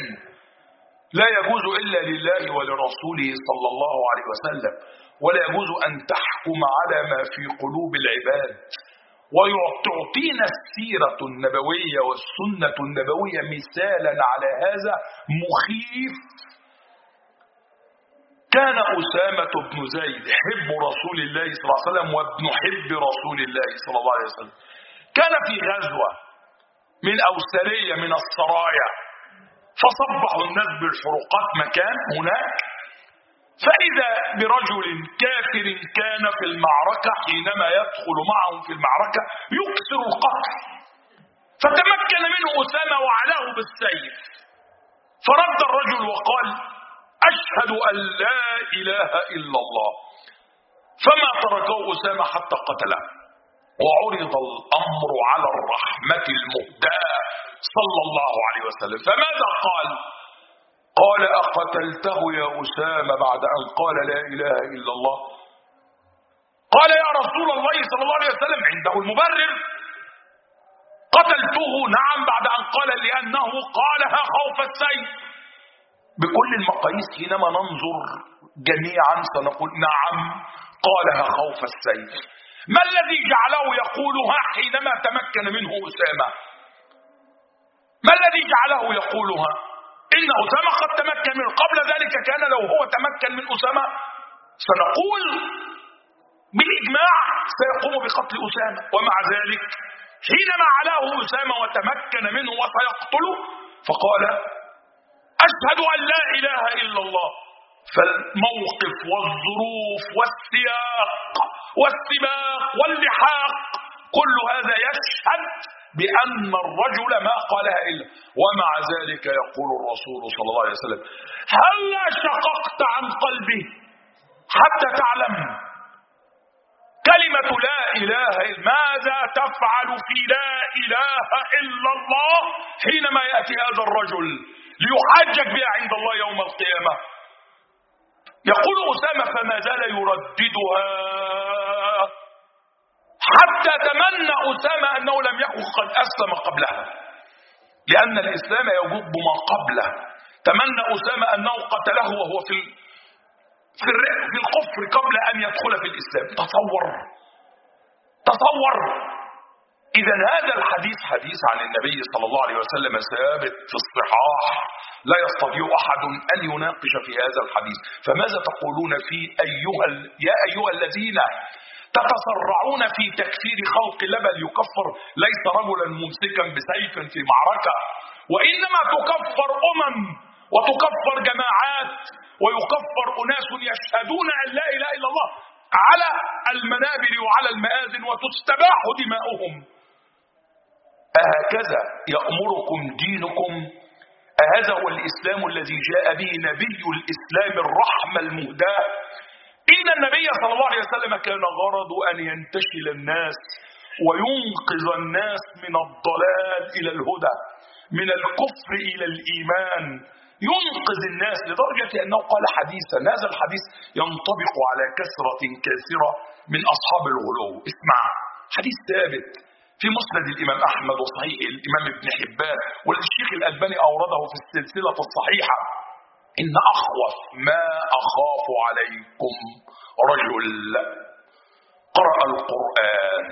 A: لا يجوز إلا لله ولرسوله صلى الله عليه وسلم، ولا يجوز أن تحكم على ما في قلوب العباد. وتعطينا السيرة النبوية والسنة النبوية مثالا على هذا مخيف. كان أسامة بن زيد حب رسول الله صلى الله عليه وسلم وابن حب رسول الله صلى الله عليه وسلم. كان في غزوة من أوسرية من السرايا، فصبحوا الناس بالحروقات مكان هناك، فإذا برجل كافر كان في المعركة حينما يدخل معهم في المعركة يكسر القتل، فتمكن منه أسامة وعلاه بالسيف، فرد الرجل وقال: أشهد أن لا إله إلا الله. فما تركه أسامة حتى قتله. وعرض الأمر على الرحمة المهداة صلى الله عليه وسلم، فماذا قال؟ قال: أقتلته يا أسامة بعد أن قال لا إله إلا الله؟ قال: يا رسول الله صلى الله عليه وسلم، عنده المبرر، قتلته نعم بعد أن قال لأنه قالها خوف السيف. بكل المقاييس حينما ننظر جميعا سنقول نعم قالها خوف السيف. ما الذي جعله يقولها حينما تمكن منه أسامة؟ ما الذي جعله يقولها؟ إن أسامة قد تمكن منه. قبل ذلك كان لو هو تمكن من أسامة سنقول بالإجماع سيقوم بقتل أسامة، ومع ذلك حينما علاه أسامة وتمكن منه وسيقتله فقال: أشهد أن لا إله إلا الله. فالموقف والظروف والسياق والسباق واللحاق كل هذا يشهد بأن الرجل ما قالها إلا. ومع ذلك يقول الرسول صلى الله عليه وسلم: هلا شققت عن قلبي حتى تعلم كلمة لا إله إلا. ماذا تفعل في لا إله إلا الله حينما يأتي هذا الرجل ليحاجك بها عند الله يوم القيامة؟ يقول أسامة: فما زال يرددها حتى تمنى أسامة أنه لم يكن قد أسلم قبلها، لأن الإسلام يجب ما قبله. تمنى أسامة أنه قتله وهو في الكفر قبل أن يدخل في الإسلام. تصور. إذا هذا الحديث حديث عن النبي صلى الله عليه وسلم ثابت في الصحاح، لا يستطيع أحد أن يناقش في هذا الحديث. فماذا تقولون في يا أيها الذين تتسرعون في تكفير خلق الله؟ بل يكفر ليس رجلا ممسكا بسيف في معركة، وإنما تكفر وتكفر جماعات ويكفر أناس يشهدون أن لا إله إلا الله على المنابر وعلى المآذن وتستباح دماؤهم. أهكذا يأمركم دينكم؟ أهذا هو الإسلام الذي جاء به نبي الإسلام الرحمة المهداة؟ إن النبي صلى الله عليه وسلم كان غرض أن ينتشل الناس وينقذ الناس من الضلال إلى الهدى، من الكفر إلى الإيمان، ينقذ الناس لدرجة أنه قال حديثا. هذا الحديث ينطبق على كثرة كثيرة من أصحاب الغلو. اسمع، حديث ثابت في مسند الإمام أحمد وصحيح الإمام ابن حبان، والشيخ الألباني أورده في السلسلة الصحيحة: إن أخوف ما أخاف عليكم رجل قرأ القرآن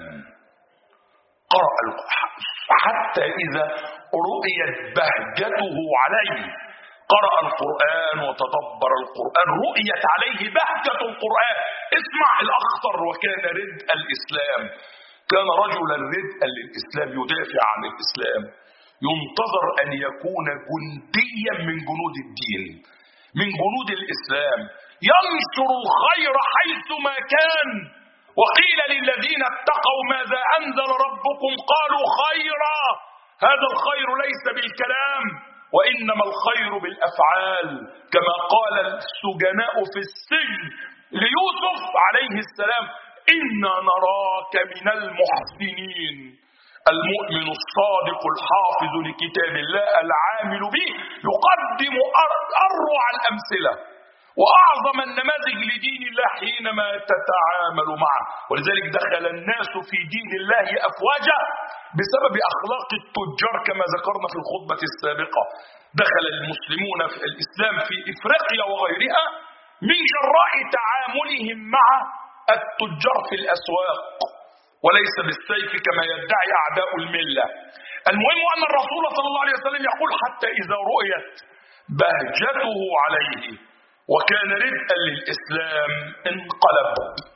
A: حتى إذا رؤيت بهجته عليه، قرأ القرآن وتدبر القرآن، رؤيت عليه بهجة القرآن. اسمع الأخطر: وكان ردء الإسلام، كان رجلا ردءا للإسلام يدافع عن الإسلام، ينتظر أن يكون جنديا من جنود الدين، من جنود الإسلام، ينشر الخير حيثما كان. وقيل للذين اتقوا ماذا أنزل ربكم؟ قالوا خيرا. هذا الخير ليس بالكلام، وإنما الخير بالأفعال، كما قال السجناء في السجن ليوسف عليه السلام: إنا نراك من المحسنين. المؤمن الصادق الحافظ لكتاب الله العامل به يقدم أروع الأمثلة وأعظم النماذج لدين الله حينما تتعامل معه. ولذلك دخل الناس في دين الله أفواجا بسبب أخلاق التجار، كما ذكرنا في الخطبة السابقة. دخل المسلمون في الإسلام في إفريقيا وغيرها من جراء تعاملهم مع التجار في الأسواق، وليس بالسيف كما يدعي أعداء الملة. المهم أن الرسول صلى الله عليه وسلم يقول: حتى إذا رؤيت بهجته عليه وكان ردءا للإسلام انقلب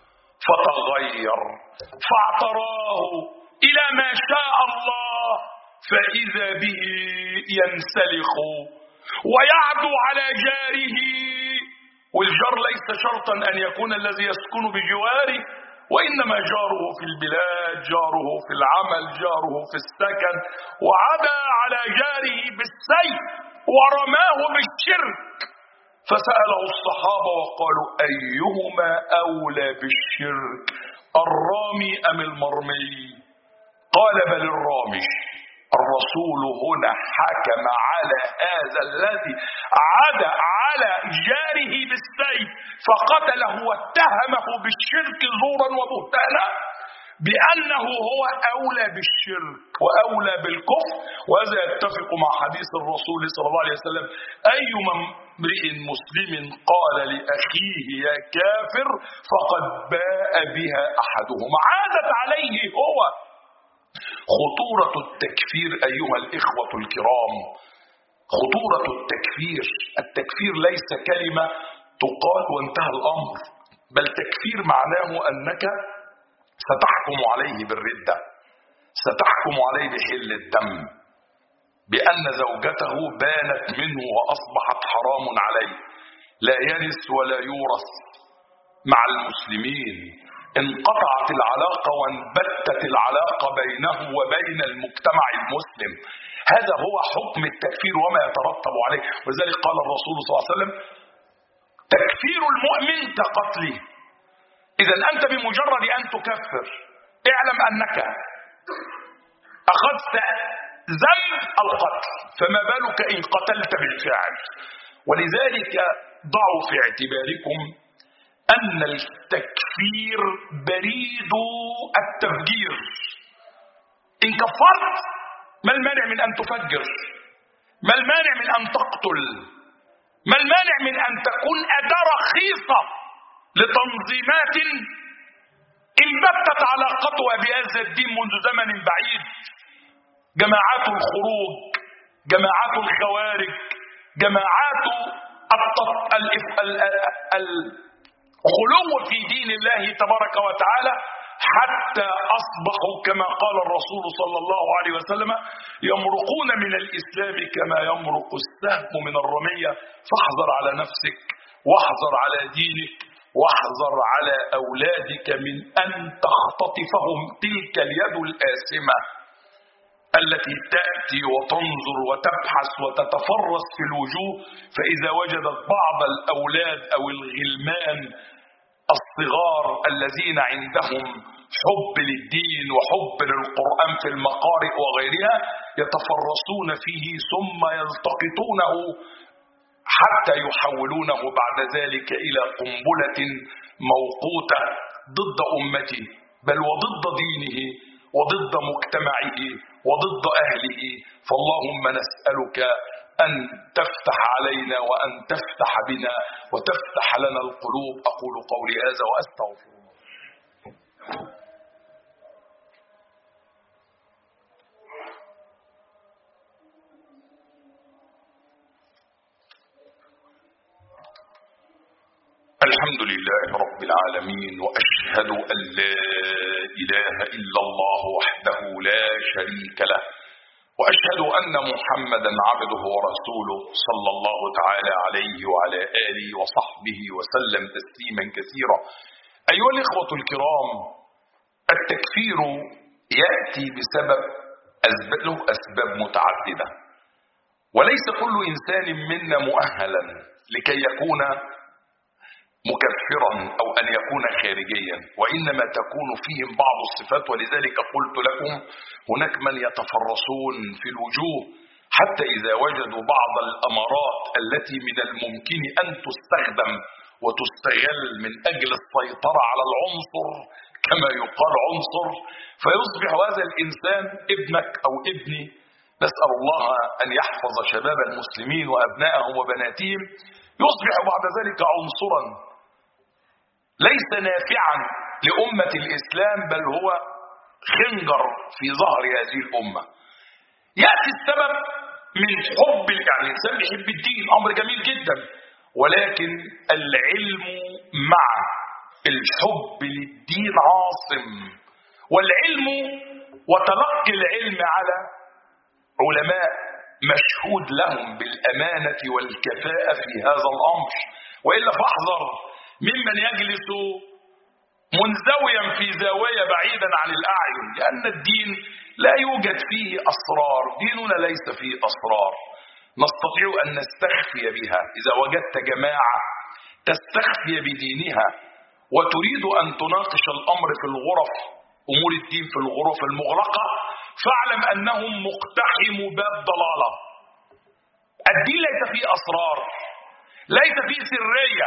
A: فتغير فاعتراه إلى ما شاء الله، فإذا به ينسلخ ويعدو على جاره. والجار ليس شرطا أن يكون الذي يسكن بجواره، وإنما جاره في البلاد، جاره في العمل، جاره في السكن. وعدا على جاره بالسيف ورماه بالشرك، فسأله الصحابة وقالوا: أيهما أولى بالشرك، الرامي أم المرمي؟ قال: بل الرامي. الرسول هنا حكم على هذا الذي عدا على جاره بالسيف فقتله واتهمه بالشرك زورا وبهتانا بأنه هو أولى بالشرك وأولى بالكفر. وهذا يتفق مع حديث الرسول صلى الله عليه وسلم: أيما امرئ مسلم قال لأخيه يا كافر فقد باء بها أحدهما. عادت عليه هو. خطورة التكفير أيها الإخوة الكرام، خطورة التكفير. التكفير ليس كلمة تقال وانتهى الأمر، بل تكفير معناه أنك ستحكم عليه بالردة، ستحكم عليه بحل الدم، بأن زوجته بانت منه وأصبحت حرام عليه. لا يرث ولا يورث مع المسلمين، انقطعت العلاقة وانبتت العلاقة بينه وبين المجتمع المسلم. هذا هو حكم التكفير وما يترتب عليه. وذلك قال الرسول صلى الله عليه وسلم: تكفير المؤمن كقتله. إذا أنت بمجرد أن تكفر اعلم أنك أخذت ذنب القتل، فما بالك إن قتلت بالفعل. ولذلك ضعوا في اعتباركم أن التكفير بريد التفجير. إن كفرت ما المانع من أن تفجر؟ ما المانع من أن تقتل؟ ما المانع من أن تكون أداة رخيصة لتنظيمات انبتت علاقتها بهذا الدين منذ زمن بعيد؟ جماعات الخروج، جماعات الخوارج، جماعات الغلو في دين الله تبارك وتعالى، حتى أصبحوا كما قال الرسول صلى الله عليه وسلم: يمرقون من الإسلام كما يمرق السهم من الرمية. فاحذر على نفسك، واحذر على دينك، واحذر على أولادك من أن تختطفهم تلك اليد الآثمة التي تأتي وتنظر وتبحث وتتفرس في الوجوه، فإذا وجدت بعض الأولاد أو الغلمان الصغار الذين عندهم حب للدين وحب للقرآن في المقارئ وغيرها يتفرسون فيه ثم يلتقطونه حتى يحولونه بعد ذلك إلى قنبلة موقوتة ضد أمته، بل وضد دينه وضد مجتمعه وضد أهله. فاللهم نسألك أن تفتح علينا وأن تفتح بنا وتفتح لنا القلوب. أقول قولي هذا وأستغفر الله. الحمد لله رب العالمين، وأشهد أن لا إله إلا الله وحده لا شريك له، وأشهد أن محمدا عبده ورسوله صلى الله تعالى عليه وعلى آله وصحبه وسلم تسليما كثيرا. أيها الإخوة الكرام، التكفير يأتي بسبب له أسباب متعددة، وليس كل إنسان منا مؤهلا لكي يكون مكفرا أو أن يكون خارجيا، وإنما تكون فيهم بعض الصفات. ولذلك قلت لكم هناك من يتفرسون في الوجوه حتى إذا وجدوا بعض الأمارات التي من الممكن أن تستخدم وتستغل من أجل السيطرة على العنصر كما يقال عنصر، فيصبح هذا الإنسان ابنك أو ابني، نسأل الله أن يحفظ شباب المسلمين وأبنائهم وبناتهم، يصبح بعد ذلك عنصرا ليس نافعا لأمة الإسلام، بل هو خنجر في ظهر هذه الأمة. يأتي السبب من حب، يعني الإنسان بيحب الدين، أمر جميل جدا، ولكن العلم مع الحب للدين عاصم. والعلم وتلقي العلم على علماء مشهود لهم بالأمانة والكفاءة في هذا الأمر، وإلا فاحذر ممن يجلس منزويا في زاوية بعيدا عن الأعين، لأن الدين لا يوجد فيه أسرار، ديننا ليس فيه أسرار نستطيع أن نستخفي بها. إذا وجدت جماعة تستخفي بدينها وتريد أن تناقش الأمر في الغرف، أمور الدين في الغرف المغلقة، فاعلم أنهم مقتحموا باب ضلالة. الدين ليس فيه أسرار، ليس فيه سرية.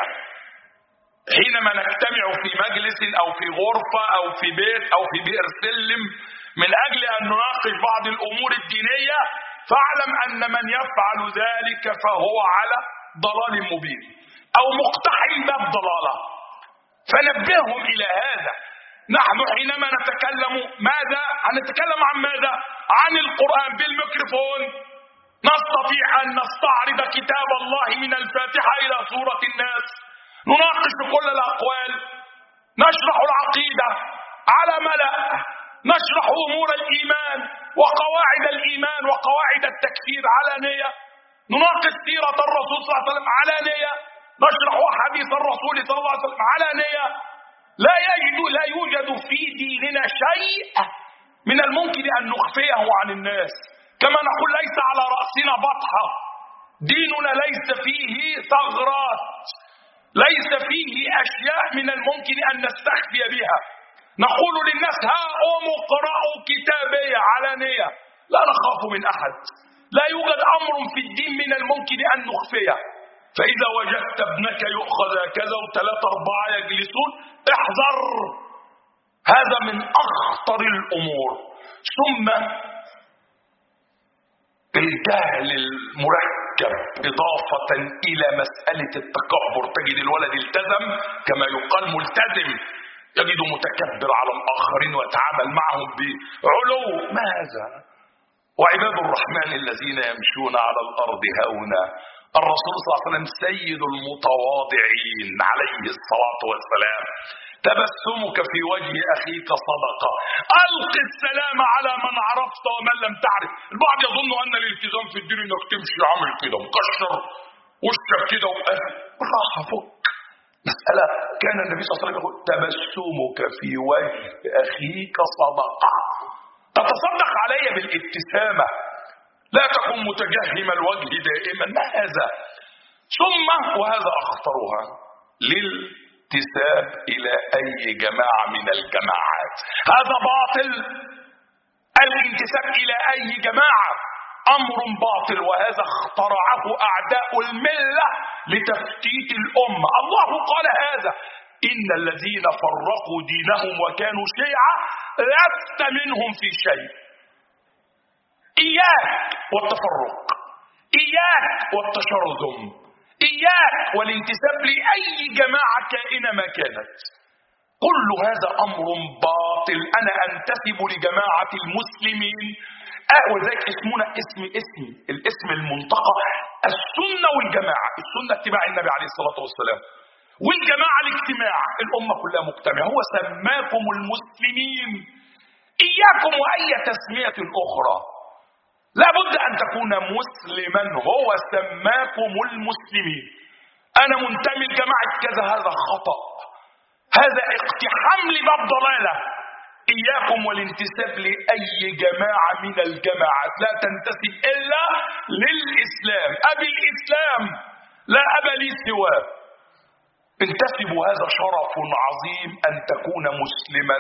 A: حينما نجتمع في مجلس أو في غرفة أو في بيت أو في بئر سلم من أجل أن نناقش بعض الأمور الدينية، فاعلم أن من يفعل ذلك فهو على ضلال مبين أو مقتحم باب ضلالة، فنبههم إلى هذا. نحن حينما نتكلم ماذا؟ نتكلم عن ماذا؟ عن القرآن بالميكروفون. نستطيع أن نستعرض كتاب الله من الفاتحة إلى سورة الناس، نناقش كل الأقوال، نشرح العقيدة على ملأ، نشرح أمور الإيمان وقواعد الإيمان وقواعد التكفير علانية، نناقش سيرة الرسول صلى الله عليه وسلم علانية، نشرح حديث الرسول صلى الله عليه وسلم علانية. لا يوجد في ديننا شيء من الممكن أن نخفيه عن الناس. كما نقول ليس على رأسنا بطحة، ديننا ليس فيه ثغرات، ليس فيه أشياء من الممكن أن نستخفي بها. نقول للناس اقرأوا كتابي علانية، لا نخاف من أحد. لا يوجد أمر في الدين من الممكن أن نخفيه. فإذا وجدت ابنك يؤخذ كذا وثلاثة أربعة يجلسون، احذر، هذا من أخطر الأمور. ثم الجهل المركب إضافة إلى مسألة التكبر. تجد الولد التزم كما يقال ملتزم، يجد متكبر على الآخرين ويتعامل معهم بعلو. ما هذا؟ وعباد الرحمن الذين يمشون على الأرض هونا. الرسول صلى الله عليه وسلم سيد المتواضعين عليه الصلاة والسلام. تبسمك في وجه أخيك صدقة. ألق السلام على من عرفت ومن لم تعرف. البعض يظن أن الالتزام في الدين أنك تمشي عامل كده مكشر وشك كده بالراحة فك. مسألة كان النبي صلى الله عليه وسلم يقول تبسمك في وجه أخيك صدقة. تتصدق علي بالابتسامة، لا تكن متجهم الوجه دائما. ما هذا؟ ثم وهذا أخطرها، للانتساب إلى أي جماعة من الجماعات. هذا باطل. الانتساب إلى أي جماعة أمر باطل، وهذا اخترعه أعداء الملة لتفتيت الأمة. الله قال هذا: إن الذين فرقوا دينهم وكانوا شيعا لست منهم في شيء. إياك والتفرق، إياك والتشرذم، إياك والانتساب لأي جماعة كائنة ما كانت. كل هذا أمر باطل. أنا أنتسب لجماعة المسلمين، وذلك اسمنا الاسم المنطقة السنة والجماعة. السنة اتباع النبي عليه الصلاة والسلام، والجماعة الاجتماع، الأمة كلها مجتمعة. هو سماكم المسلمين. إياكم وأي تسمية أخرى، لا بد أن تكون مسلما. هو سماكم المسلمين. أنا منتمي لجماعة كذا، هذا خطأ، هذا اقتحام لباب ضلالة. إياكم والانتساب لأي جماعة من الجماعات. لا تنتسب إلا للإسلام. أبي الإسلام لا أبا لي سواه. انتسبوا، هذا شرف عظيم أن تكون مسلما.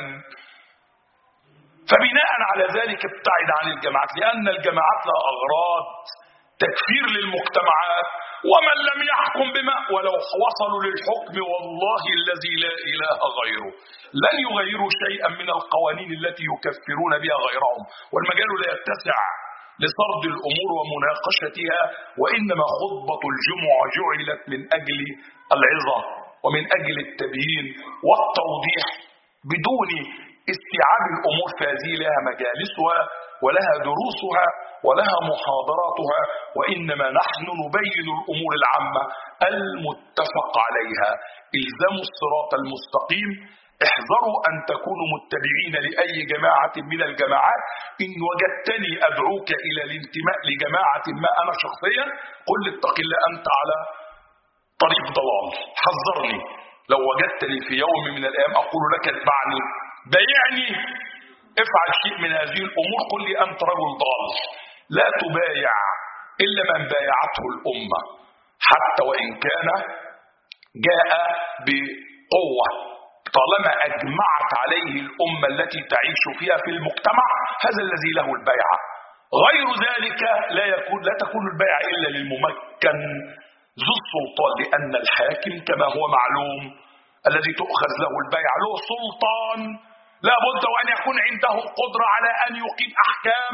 A: فبناء على ذلك ابتعد عن الجماعات، لأن الجماعات لها أغراض تكفير للمجتمعات. ومن لم يحكم بما ولو وصلوا للحكم والله الذي لا إله غيره لن يغيروا شيئا من القوانين التي يكفرون بها غيرهم. والمجال لا يتسع لسرد الأمور ومناقشتها، وإنما خطبة الجمعة جعلت من أجل العظة ومن أجل التبيين والتوضيح بدون استيعاب الأمور. فهذه لها مجالسها ولها دروسها ولها محاضراتها، وإنما نحن نبين الأمور العامة المتفق عليها. إلزموا الصراط المستقيم. احذروا أن تكونوا متبعين لأي جماعة من الجماعات. إن وجدتني أدعوك إلى الانتماء لجماعة ما أنا شخصيا، قل اتق الله أنت على طريق ضلال، حذرني. لو وجدتني في يوم من الأيام أقول لك اتبعني، بايعني، افعل شيء من هذه الأمور، قل لي أنت رجل ضال. لا تبايع إلا من بايعته الأمة، حتى وإن كان جاء بقوة. طالما أجمعت عليه الأمة التي تعيش فيها في المجتمع، هذا الذي له البيعة. غير ذلك لا تكون البيعة إلا للممكن ذو السلطان، لأن الحاكم كما هو معلوم الذي تؤخذ له البيعة له سلطان، لا بد وأن يكون عنده قدرة على أن يقيم أحكام،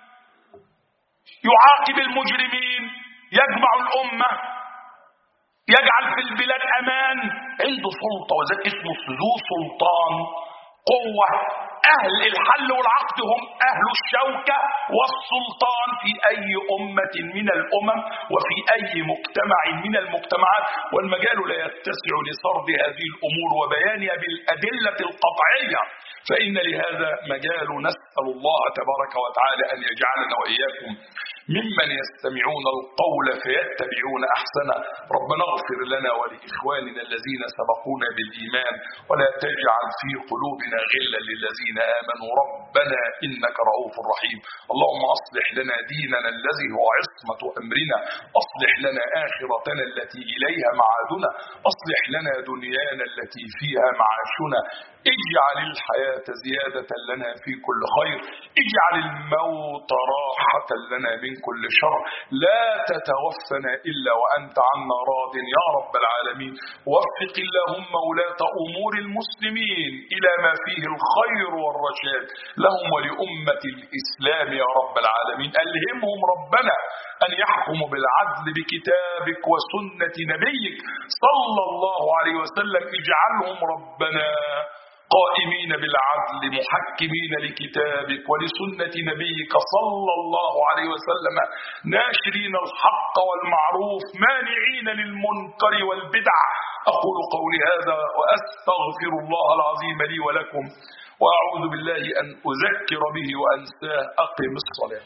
A: يعاقب المجرمين، يجمع الأمة، يجعل في البلاد أمان. عنده سلطة، وذلك اسمه ذو سلطان، قوة. أهل الحل والعقد هم أهل الشوكة والسلطان في أي أمة من الأمم وفي أي مجتمع من المجتمعات. والمجال لا يتسع لسرد هذه الأمور وبيانها بالأدلة القطعية، فإن لهذا مجال. نسأل الله تبارك وتعالى أن يجعلنا وإياكم ممن يستمعون القول فيتبعون أحسنه. ربنا اغفر لنا ولإخواننا الذين سبقونا بالإيمان ولا تجعل في قلوبنا غلا للذين آمنوا ربنا إنك رؤوف رحيم. اللهم أصلح لنا ديننا الذي هو عصمة أمرنا، أصلح لنا آخرتنا التي إليها معادنا، أصلح لنا دنيانا التي فيها معاشنا، اجعل الحياة زيادة لنا في كل خير، اجعل الموت راحة لنا من كل شر، لا تتوفنا إلا وأنت عنا راض يا رب العالمين. وفق اللهم ولاة أمور المسلمين إلى ما فيه الخير والرشاد لهم ولأمة الإسلام يا رب العالمين. ألهمهم ربنا أن يحكموا بالعدل بكتابك وسنة نبيك صلى الله عليه وسلم. اجعلهم ربنا قائمين بالعدل محكمين لكتابك ولسنة نبيك صلى الله عليه وسلم، ناشرين الحق والمعروف مانعين للمنكر والبدع. أقول قولي هذا وأستغفر الله العظيم لي ولكم، وأعوذ بالله أن أذكر به وأنساه. أقم الصلاة.